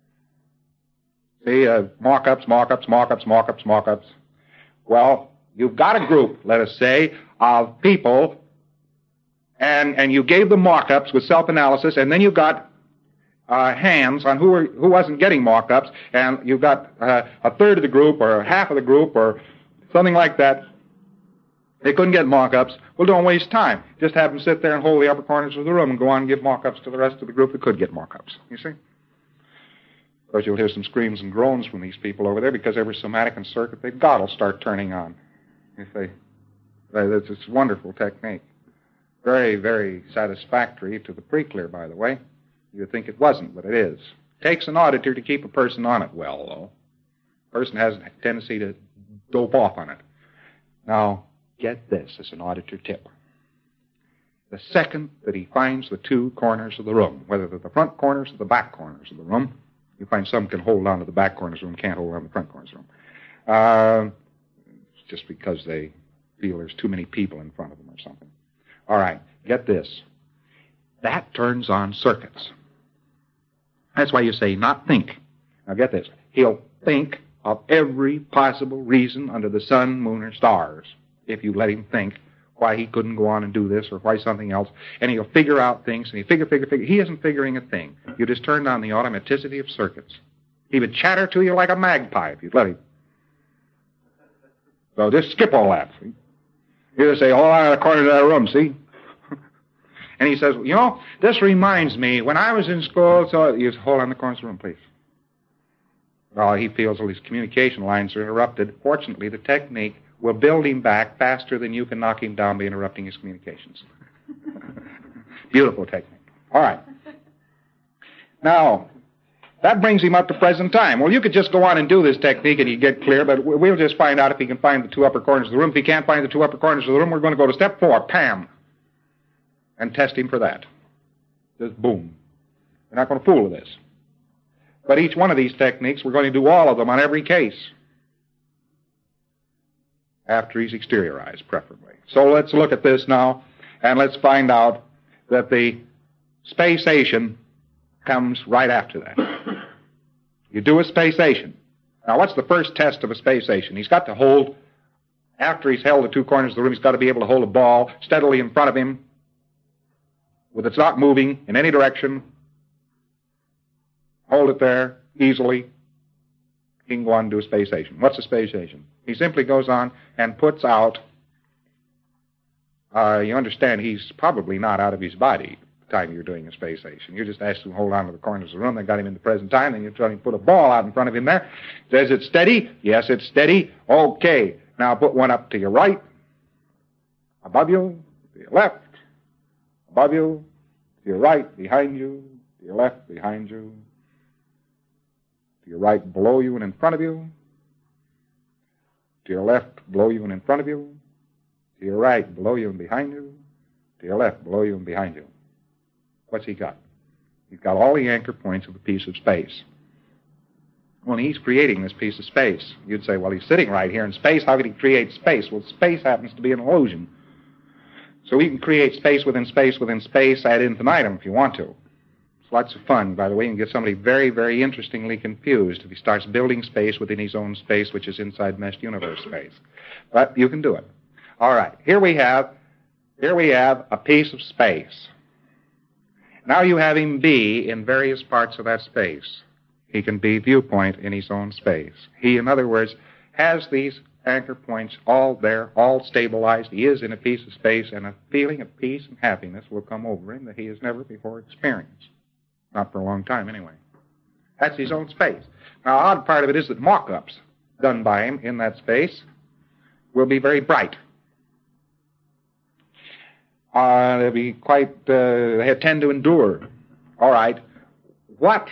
See, mock-ups, mock-ups, mock-ups, mock-ups, mock-ups. Well, you've got a group, let us say, of people, and you gave them mock-ups with self-analysis, and then you got hands on who wasn't getting mock-ups, and you've got a third of the group or half of the group or something like that. They couldn't get mock-ups. Well, don't waste time. Just have them sit there and hold the upper corners of the room and go on and give mock-ups to the rest of the group that could get mock-ups. You see? Of course, you'll hear some screams and groans from these people over there because every somatic and circuit they've got will start turning on. It's a wonderful technique. Very, very satisfactory to the pre-clear, by the way. You'd think it wasn't, but it is. Takes an auditor to keep a person on it well, though. A person has a tendency to dope off on it. Now, get this as an auditor tip. The second that he finds the 2 corners of the room, whether they're the front corners or the back corners of the room, you find some can hold on to the back corners of the room, can't hold on to the front corners of the room. Just because they feel there's too many people in front of them or something. All right, get this. That turns on circuits. That's why you say not think. Now get this. He'll think of every possible reason under the sun, moon, or stars, if you let him think why he couldn't go on and do this or why something else, and he'll figure out things, and he'll figure. He isn't figuring a thing. You just turned on the automaticity of circuits. He would chatter to you like a magpie if you'd let him. So just skip all that, see? You just say, hold on in the corner of that room, see? And he says, you know, this reminds me, when I was in school, so you just hold on the corner of the room, please. Well, he feels all his communication lines are interrupted. Fortunately, the technique will build him back faster than you can knock him down by interrupting his communications. Beautiful technique. All right. Now, that brings him up to present time. Well, you could just go on and do this technique and you get clear, but we'll just find out if he can find the 2 upper corners of the room. If he can't find the 2 upper corners of the room, we're going to go to step 4, PAM, and test him for that. Just boom. We're not going to fool with this. But each one of these techniques, we're going to do all of them on every case. After he's exteriorized, preferably. So let's look at this now, and let's find out that the spacation comes right after that. You do a spacation. Now, what's the first test of a spacation? He's got to hold, after he's held the 2 corners of the room, he's got to be able to hold a ball steadily in front of him, with its not moving in any direction. Hold it there easily. He can go on and do a spacation. What's a spacation? He simply goes on and puts out, you understand, he's probably not out of his body at the time you're doing a space station. You just ask him to hold on to the corners of the room. They got him in the present time. Then you try to put a ball out in front of him there. Says it's steady. Yes, it's steady. Okay. Now put one up to your right, above you, to your left, above you, to your right, behind you, to your left, behind you, to your right, below you and in front of you, to your left, below you and in front of you, to your right, below you and behind you, to your left, below you and behind you. What's he got? He's got all the anchor points of a piece of space. When he's creating this piece of space, you'd say, well, he's sitting right here in space. How could he create space? Well, space happens to be an illusion. So he can create space within space within space ad infinitum if you want to. It's lots of fun, by the way. You can get somebody very, very interestingly confused if he starts building space within his own space, which is inside meshed universe space. But you can do it. All right. Here we have a piece of space. Now you have him be in various parts of that space. He can be viewpoint in his own space. He, in other words, has these anchor points all there, all stabilized. He is in a piece of space, and a feeling of peace and happiness will come over him that he has never before experienced. Not for a long time, anyway. That's his own space. Now, the odd part of it is that mock-ups done by him in that space will be very bright. They'll be quite, they tend to endure. All right. What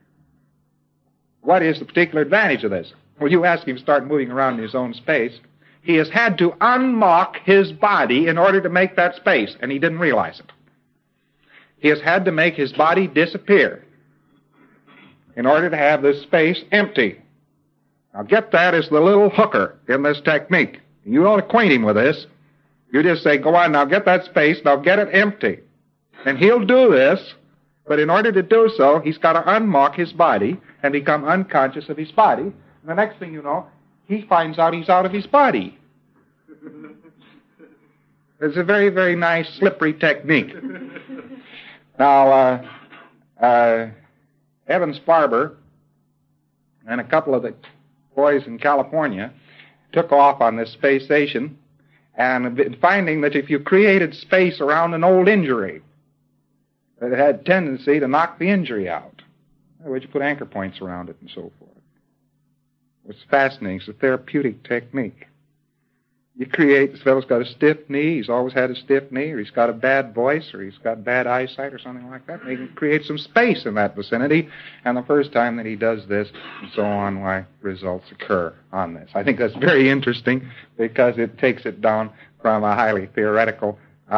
is the particular advantage of this? Well, you ask him to start moving around in his own space. He has had to unmock his body in order to make that space, and he didn't realize it. He has had to make his body disappear in order to have this space empty. Now, get that as the little hooker in this technique. You don't acquaint him with this. You just say, go on, now get that space, now get it empty. And he'll do this, but in order to do so, he's got to unmock his body and become unconscious of his body. And the next thing you know, he finds out he's out of his body. It's a very, very nice, slippery technique. Now, Evans Farber and a couple of the boys in California took off on this space station, and finding that if you created space around an old injury, that it had a tendency to knock the injury out. In other words, you put anchor points around it and so forth. What's fascinating is a therapeutic technique. You create, this fellow's got a stiff knee, he's always had a stiff knee, or he's got a bad voice, or he's got bad eyesight, or something like that. And he can create some space in that vicinity, and the first time that he does this, and so on, why, results occur on this. I think that's very interesting, because it takes it down from a highly theoretical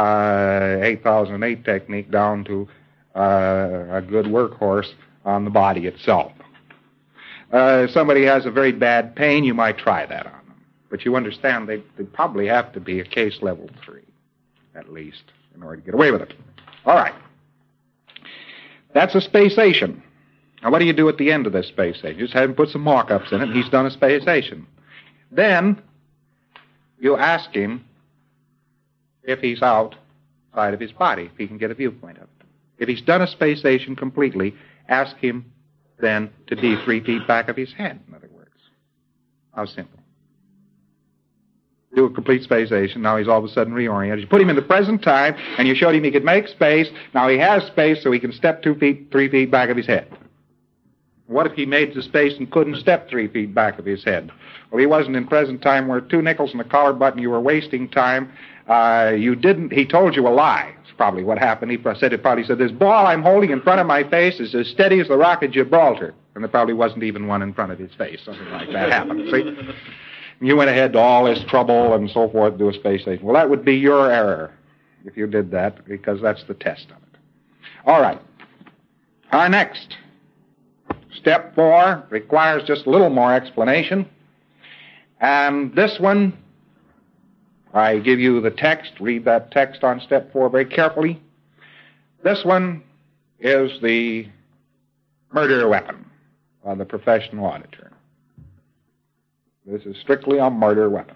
8008 technique down to a good workhorse on the body itself. If somebody has a very bad pain, you might try that on. But you understand they probably have to be a case level 3, at least, in order to get away with it. All right. That's a space station. Now, what do you do at the end of this space station? You just have him put some mock-ups in it, and he's done a space station. Then you ask him if he's outside of his body, if he can get a viewpoint of it. If he's done a space station completely, ask him then to be 3 feet back of his head, in other words. How simple. Do a complete space station. Now he's all of a sudden reoriented. You put him in the present time, and you showed him he could make space. Now he has space, so he can step 2 feet, 3 feet back of his head. What if he made the space and couldn't step 3 feet back of his head? Well, he wasn't in present time where 2 nickels and a collar button, you were wasting time. He told you a lie. That's probably what happened. He probably said, this ball I'm holding in front of my face is as steady as the rock of Gibraltar. And there probably wasn't even one in front of his face. Something like that happened, see? You went ahead to all this trouble and so forth to do a space station. Well, that would be your error if you did that, because that's the test of it. All right. Our next, step 4, requires just a little more explanation. And this one, I give you the text. Read that text on step 4 very carefully. This one is the murder weapon of the professional auditor. This is strictly a murder weapon.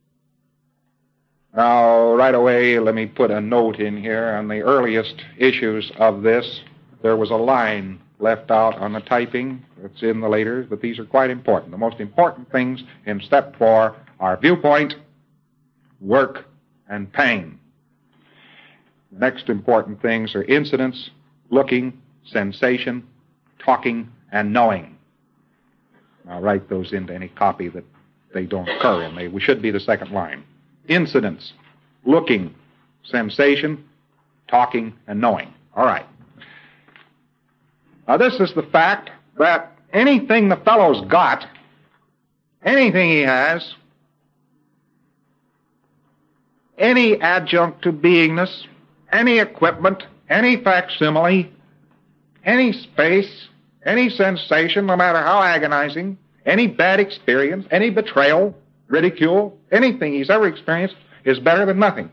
Now, right away, let me put a note in here. On the earliest issues of this, there was a line left out on the typing. It's in the later, but these are quite important. The most important things in step 4 are viewpoint, work, and pain. Next important things are incidents, looking, sensation, talking, and knowing. Now write those into any copy that they don't occur in. They should be the second line. Incidents, looking, sensation, talking, and knowing. All right. Now this is the fact that anything the fellow's got, anything he has, any adjunct to beingness, any equipment, any facsimile, any space, any sensation, no matter how agonizing, any bad experience, any betrayal, ridicule, anything he's ever experienced is better than nothing.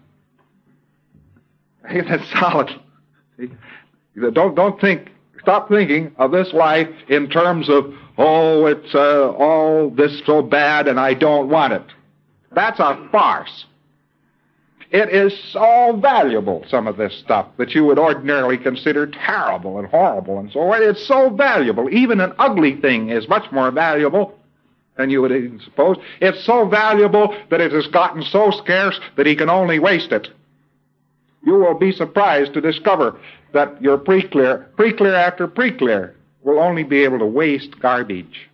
That's solid. Don't think, stop thinking of this life in terms of, it's all this so bad and I don't want it. That's a farce. It is so valuable, some of this stuff, that you would ordinarily consider terrible and horrible and so on. It's so valuable. Even an ugly thing is much more valuable than you would even suppose. It's so valuable that it has gotten so scarce that he can only waste it. You will be surprised to discover that your pre-clear after pre-clear, will only be able to waste garbage.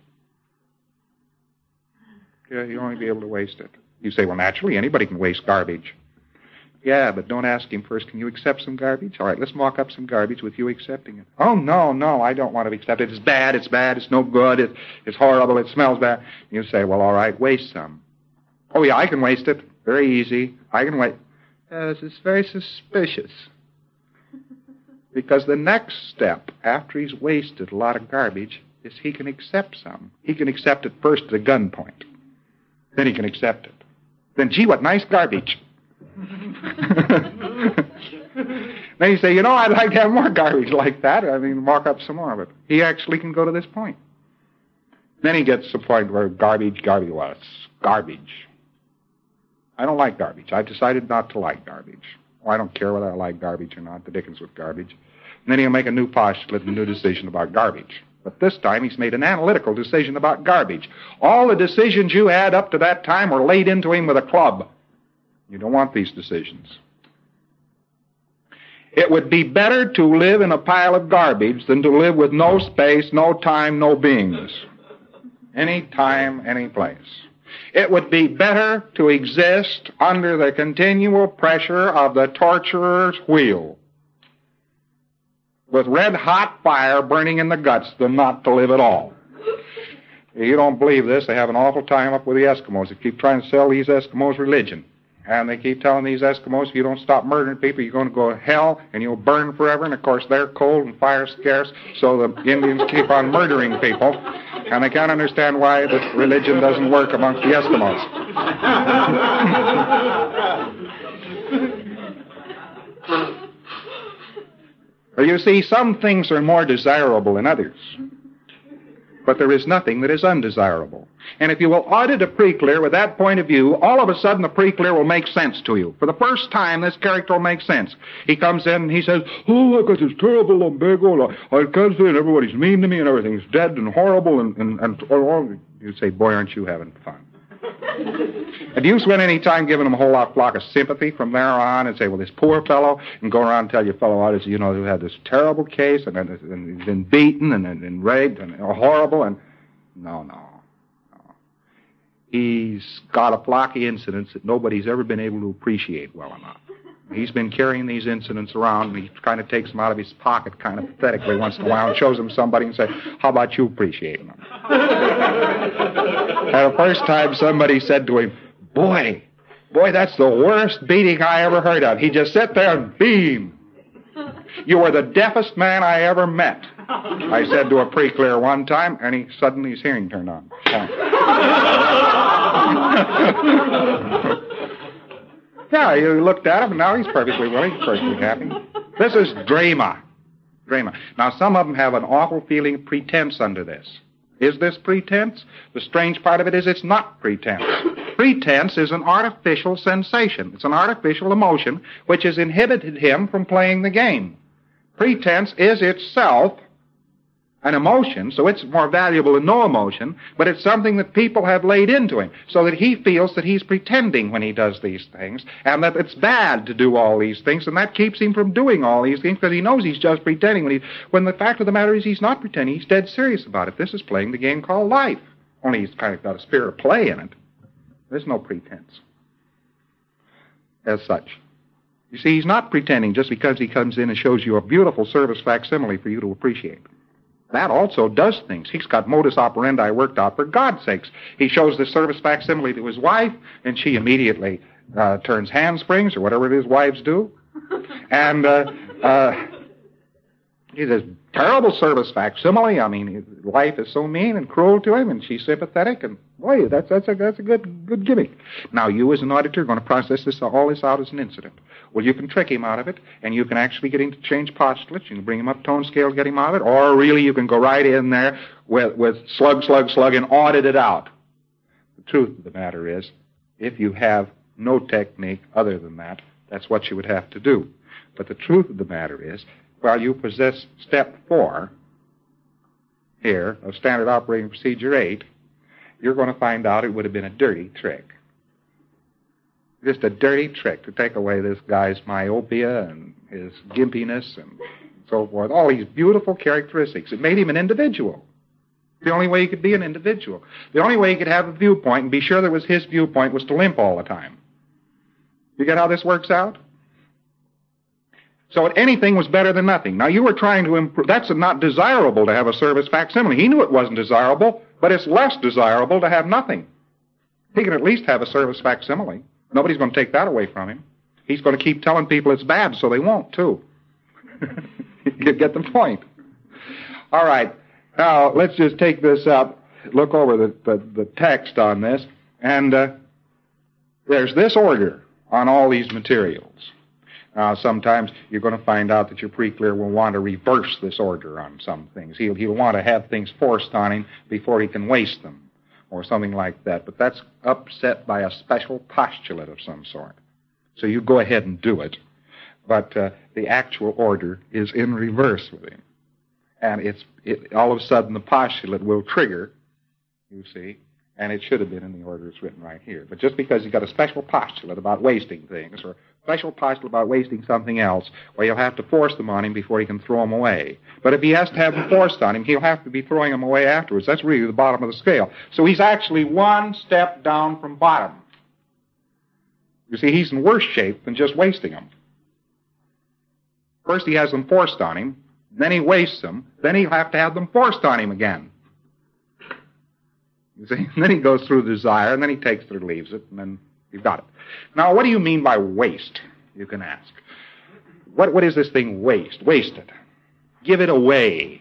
Yeah, you'll only be able to waste it. You say, well, naturally, anybody can waste garbage. Yeah, but don't ask him first, can you accept some garbage? All right, let's mock up some garbage with you accepting it. Oh, no, I don't want to accept it. It's bad, it's no good, it's horrible, it smells bad. You say, well, all right, waste some. Oh, yeah, I can waste it. Very easy. I can waste. This is very suspicious. Because the next step, after he's wasted a lot of garbage, is he can accept some. He can accept it first at a gunpoint. Then he can accept it. Then, gee, what nice garbage. Then you say, I'd like to have more garbage like that. I mean, mock up some more of it. He actually can go to this point. Then he gets to the point where garbage, well, it's garbage. I don't like garbage. I've decided not to like garbage. Well, I don't care whether I like garbage or not. The dickens with garbage. And then he'll make a new postulate and a new decision about garbage. But this time he's made an analytical decision about garbage. All the decisions you had up to that time were laid into him with a club. You don't want these decisions. It would be better to live in a pile of garbage than to live with no space, no time, no beings. Any time, any place. It would be better to exist under the continual pressure of the torturer's wheel, with red-hot fire burning in the guts, than not to live at all. You don't believe this, they have an awful time up with the Eskimos. They keep trying to sell these Eskimos religion. And they keep telling these Eskimos, if you don't stop murdering people, you're going to go to hell, and you'll burn forever. And, of course, they're cold and fire scarce, so the Indians keep on murdering people. And they can't understand why the religion doesn't work amongst the Eskimos. Well, you see, some things are more desirable than others. But there is nothing that is undesirable. And if you will audit a pre-clear with that point of view, all of a sudden the pre-clear will make sense to you. For the first time, this character will make sense. He comes in and he says, I got this terrible lumbago, I can't say, and everybody's mean to me, and everything's dead and horrible, and you say, boy, aren't you having fun. And do you spend any time giving him a whole flock of sympathy from there on and say, well, this poor fellow, and go around and tell your fellow audience, who had this terrible case, and he's been beaten and raped and horrible, and no. He's got a flock of incidents that nobody's ever been able to appreciate well enough. He's been carrying these incidents around, and he kind of takes them out of his pocket kind of pathetically once in a while and shows them somebody and says, how about you appreciating them? And the first time somebody said to him, boy, that's the worst beating I ever heard of. He just sat there and beamed. You were the deafest man I ever met, I said to a pre-clear one time, and suddenly his hearing turned on. Yeah, you looked at him, and now he's perfectly willing, perfectly happy. This is drama. Now, some of them have an awful feeling of pretense under this. Is this pretense? The strange part of it is it's not pretense. Pretense is an artificial sensation. It's an artificial emotion which has inhibited him from playing the game. Pretense is itself an emotion, so it's more valuable than no emotion, but it's something that people have laid into him, so that he feels that he's pretending when he does these things, and that it's bad to do all these things, and that keeps him from doing all these things, because he knows he's just pretending, when the fact of the matter is he's not pretending, he's dead serious about it. This is playing the game called life, only he's kind of got a spirit of play in it. There's no pretense as such. You see, he's not pretending just because he comes in and shows you a beautiful service facsimile for you to appreciate. That also does things. He's got modus operandi worked out for God's sakes. He shows the service facsimile to his wife, and she immediately turns handsprings or whatever it is wives do. And he's a terrible service facsimile. I mean, his wife is so mean and cruel to him, and she's sympathetic, and boy, that's a good gimmick. Now, you as an auditor are going to process all this out as an incident. Well, you can trick him out of it, and you can actually get him to change postulates. You can bring him up tone scale, get him out of it, or really you can go right in there with slug, and audit it out. The truth of the matter is, if you have no technique other than that, that's what you would have to do. But the truth of the matter is, while you possess step 4 here of Standard Operating Procedure 8, you're going to find out it would have been a dirty trick. Just a dirty trick to take away this guy's myopia and his gimpiness and so forth, all these beautiful characteristics. It made him an individual. The only way he could be an individual. The only way he could have a viewpoint and be sure that it was his viewpoint was to limp all the time. You get how this works out? So anything was better than nothing. Now, you were trying to improve. That's not desirable to have a service facsimile. He knew it wasn't desirable, but it's less desirable to have nothing. He can at least have a service facsimile. Nobody's going to take that away from him. He's going to keep telling people it's bad, so they won't, too. You get the point. All right. Now, let's just take this up, look over the text on this, and there's this order on all these materials. Sometimes you're going to find out that your pre-clear will want to reverse this order on some things. He'll want to have things forced on him before he can waste them, or something like that. But that's upset by a special postulate of some sort. So you go ahead and do it. But the actual order is in reverse with him. And all of a sudden the postulate will trigger, you see, and it should have been in the order it's written right here. But just because he's got a special postulate about wasting things, or special postulate about wasting something else, well, you'll have to force them on him before he can throw them away. But if he has to have them forced on him, he'll have to be throwing them away afterwards. That's really the bottom of the scale. So he's actually one step down from bottom. You see, he's in worse shape than just wasting them. First he has them forced on him, then he wastes them, then he'll have to have them forced on him again. You see, and then he goes through the desire, and then he takes it or leaves it, and then you've got it. Now, what do you mean by waste, you can ask? What is this thing waste? Waste it. Give it away.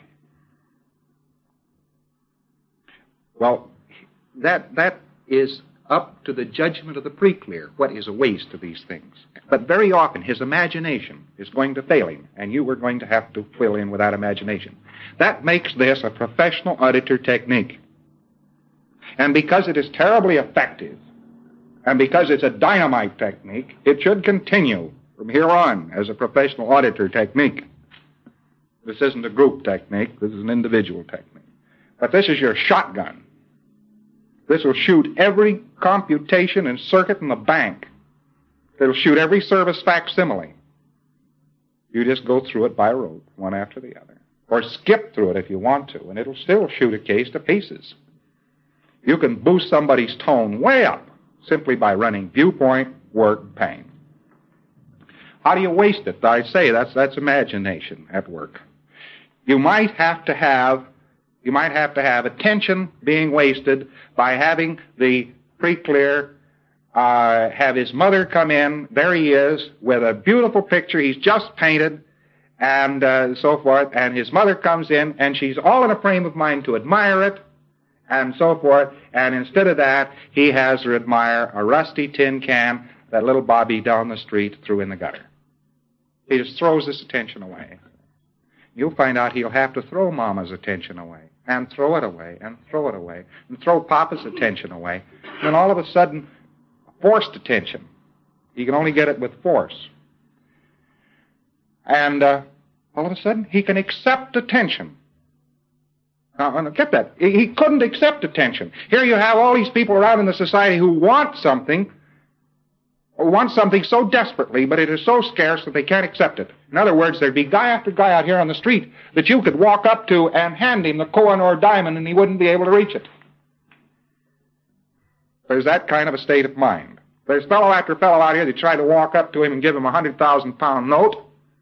Well, that is up to the judgment of the pre-clear, what is a waste of these things. But very often his imagination is going to fail him, and you are going to have to fill in with that imagination. That makes this a professional auditor technique. And because it is terribly effective, and because it's a dynamite technique, it should continue from here on as a professional auditor technique. This isn't a group technique, this is an individual technique. But this is your shotgun. This will shoot every computation and circuit in the bank. It'll shoot every service facsimile. You just go through it by rote, one after the other. Or skip through it if you want to, and it'll still shoot a case to pieces. You can boost somebody's tone way up simply by running viewpoint, work, pain. How do you waste it? I say that's imagination at work. You might have to have attention being wasted by having the pre-clear have his mother come in. There he is with a beautiful picture he's just painted, and so forth. And his mother comes in, and she's all in a frame of mind to admire it, and so forth. And instead of that, he has her admire a rusty tin can that little Bobby down the street threw in the gutter. He just throws his attention away. You'll find out he'll have to throw Mama's attention away, and throw it away, and throw it away, and throw Papa's attention away. And then all of a sudden, forced attention. He can only get it with force. And all of a sudden, he can accept attention. Now, get that. He couldn't accept attention. Here you have all these people around in the society who want something so desperately, but it is so scarce that they can't accept it. In other words, there'd be guy after guy out here on the street that you could walk up to and hand him the Koh-i-Noor diamond and he wouldn't be able to reach it. There's that kind of a state of mind. There's fellow after fellow out here that try to walk up to him and give him a 100,000-pound note.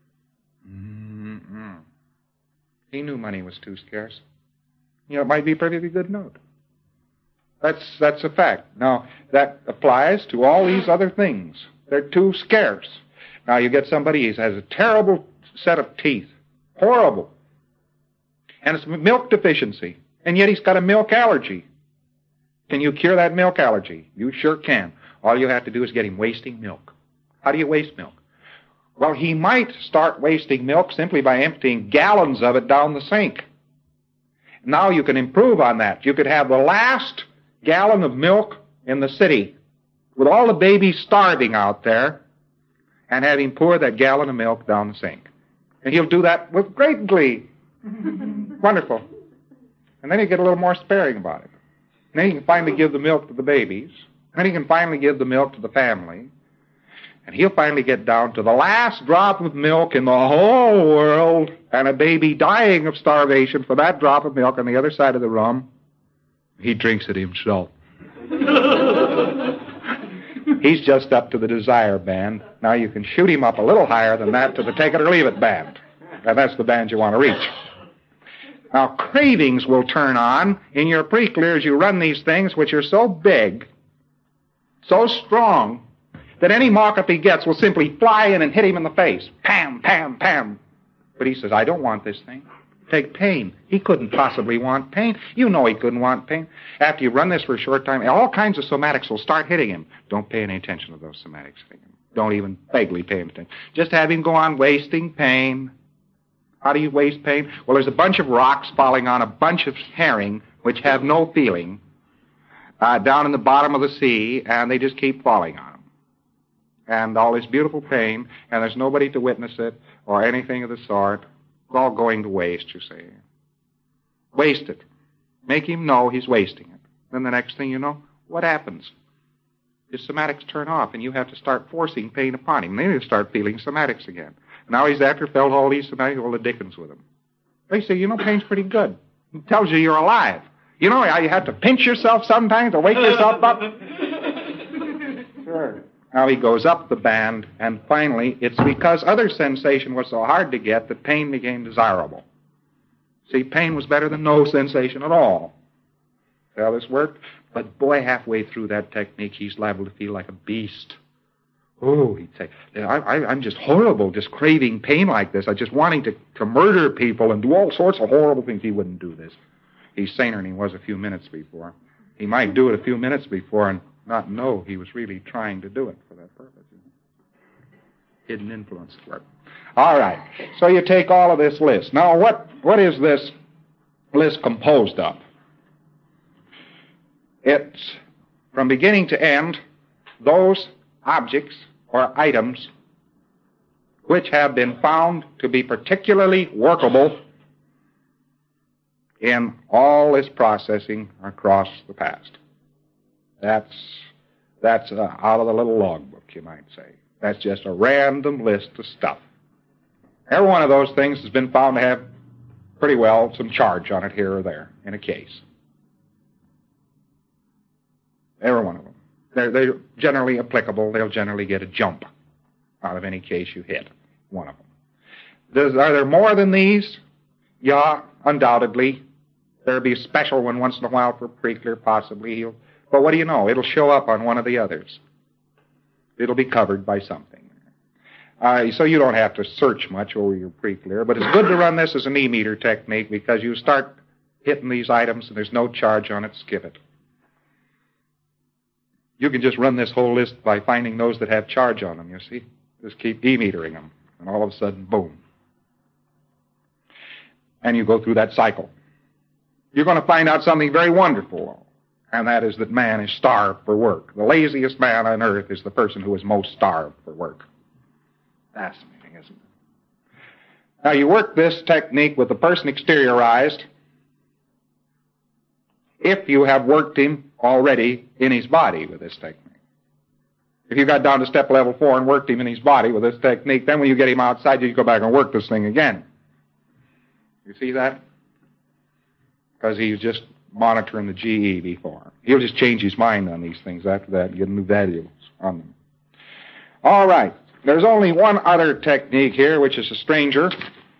He knew money was too scarce. It might be a pretty good note. That's a fact. Now, that applies to all these other things. They're too scarce. Now, you get somebody who has a terrible set of teeth. Horrible. And it's milk deficiency. And yet he's got a milk allergy. Can you cure that milk allergy? You sure can. All you have to do is get him wasting milk. How do you waste milk? Well, he might start wasting milk simply by emptying gallons of it down the sink. Now you can improve on that. You could have the last gallon of milk in the city with all the babies starving out there and have him pour that gallon of milk down the sink. And he'll do that with great glee. Wonderful. And then he'll get a little more sparing about it. And then he can finally give the milk to the babies. And then he can finally give the milk to the family. And he'll finally get down to the last drop of milk in the whole world and a baby dying of starvation for that drop of milk on the other side of the room. He drinks it himself. He's just up to the desire band. Now you can shoot him up a little higher than that to the take it or leave it band. And that's the band you want to reach. Now cravings will turn on in your pre-clear as you run these things which are so big, so strong, that any mock-up he gets will simply fly in and hit him in the face. Pam, pam, pam. But he says, I don't want this thing. Take pain. He couldn't possibly want pain. You know he couldn't want pain. After you run this for a short time, all kinds of somatics will start hitting him. Don't pay any attention to those somatics hitting him. Don't even vaguely pay attention. Just have him go on wasting pain. How do you waste pain? Well, there's a bunch of rocks falling on a bunch of herring which have no feeling down in the bottom of the sea, and they just keep falling on them. And all this beautiful pain, and there's nobody to witness it or anything of the sort. It's all going to waste, you see. Waste it. Make him know he's wasting it. Then the next thing you know, what happens? His somatics turn off, and you have to start forcing pain upon him. Then he'll start feeling somatics again. Now he's after felt all these somatics, all the dickens with him. They say, pain's pretty good. It tells you you're alive. You know how you have to pinch yourself sometimes to wake yourself up? Sure. Now he goes up the band, and finally, it's because other sensation was so hard to get that pain became desirable. See, pain was better than no sensation at all. See how this worked? But boy, halfway through that technique, he's liable to feel like a beast. Oh, he'd say, I'm just horrible, just craving pain like this. I'm just wanting to murder people and do all sorts of horrible things. He wouldn't do this. He's saner than he was a few minutes before. He might do it a few minutes before and not know he was really trying to do it for that purpose. Hidden influence work. All right. So you take all of this list. Now, what is this list composed of? It's, from beginning to end, those objects or items which have been found to be particularly workable in all this processing across the past. That's out of the little logbook, you might say. That's just a random list of stuff. Every one of those things has been found to have pretty well some charge on it here or there in a case. Every one of them. They're generally applicable. They'll generally get a jump out of any case you hit, one of them. Are there more than these? Yeah, undoubtedly. There'll be a special one once in a while for pre-clear, possibly. But what do you know? It'll show up on one of the others. It'll be covered by something. So you don't have to search much over your pre-clear, but it's good to run this as an E-meter technique because you start hitting these items and there's no charge on it, skip it. You can just run this whole list by finding those that have charge on them, you see. Just keep E-metering them, and all of a sudden, boom. And you go through that cycle. You're going to find out something very wonderful, and that is that man is starved for work. The laziest man on earth is the person who is most starved for work. Fascinating, isn't it? Now, you work this technique with the person exteriorized, if you have worked him already in his body with this technique. If you got down to step level 4 and worked him in his body with this technique, then when you get him outside, you go back and work this thing again. You see that? Because he's just monitoring the GE before. He'll just change his mind on these things after that and get new values on them. All right. There's only one other technique here, which is a stranger,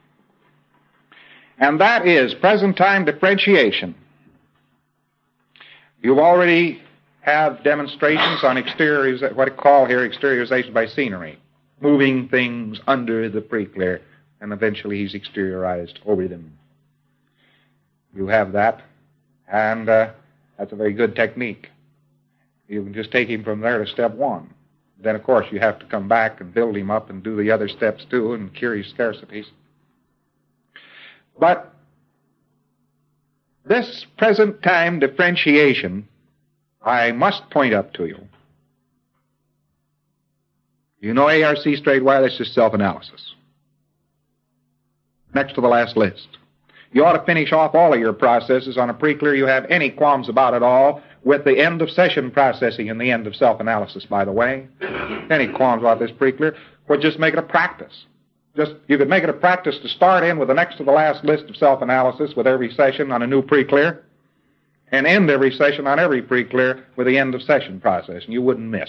and that is present-time differentiation. You've already have demonstrations on exterior, what I call here exteriorization by scenery, moving things under the preclear, and eventually he's exteriorized over them. You have that, and that's a very good technique. You can just take him from there to step 1. Then, of course, you have to come back and build him up and do the other steps, too, and cure his scarcities. But this present-time differentiation, I must point up to you. You know ARC straight wireless is self-analysis. Next to the last list. You ought to finish off all of your processes on a preclear you have any qualms about at all with the end of session processing and the end of self-analysis, by the way. Any qualms about this preclear, well, just make it a practice. You could make it a practice to start in with the next to the last list of self-analysis with every session on a new preclear, and end every session on every preclear with the end of session process, and you wouldn't miss.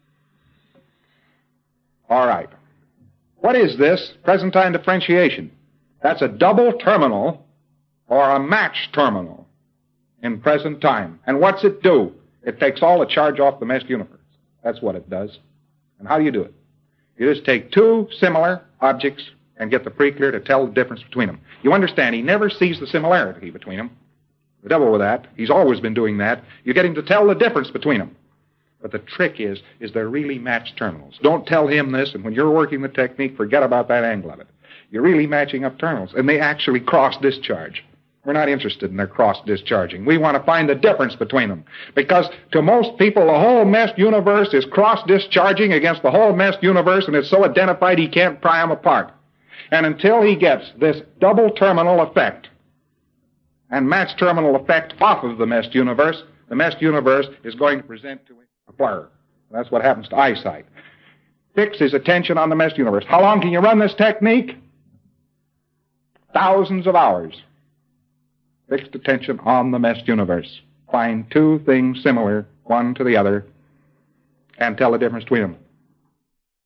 All right. What is this present-time differentiation? That's a double terminal or a match terminal in present time. And what's it do? It takes all the charge off the meshed universe. That's what it does. And how do you do it? You just take two similar objects and get the preclear to tell the difference between them. You understand, he never sees the similarity between them. The devil with that. He's always been doing that. You get him to tell the difference between them. But the trick is they're really matched terminals. Don't tell him this, and when you're working the technique, forget about that angle of it. You're really matching up terminals, and they actually cross-discharge. We're not interested in their cross-discharging. We want to find the difference between them. Because to most people, the whole meshed universe is cross-discharging against the whole meshed universe, and it's so identified he can't pry them apart. And until he gets this double terminal effect and match terminal effect off of the meshed universe is going to present to him a blur. That's what happens to eyesight. Fix his attention on the meshed universe. How long can you run this technique? Thousands of hours. Fixed attention on the meshed universe. Find two things similar, one to the other, and tell the difference between them.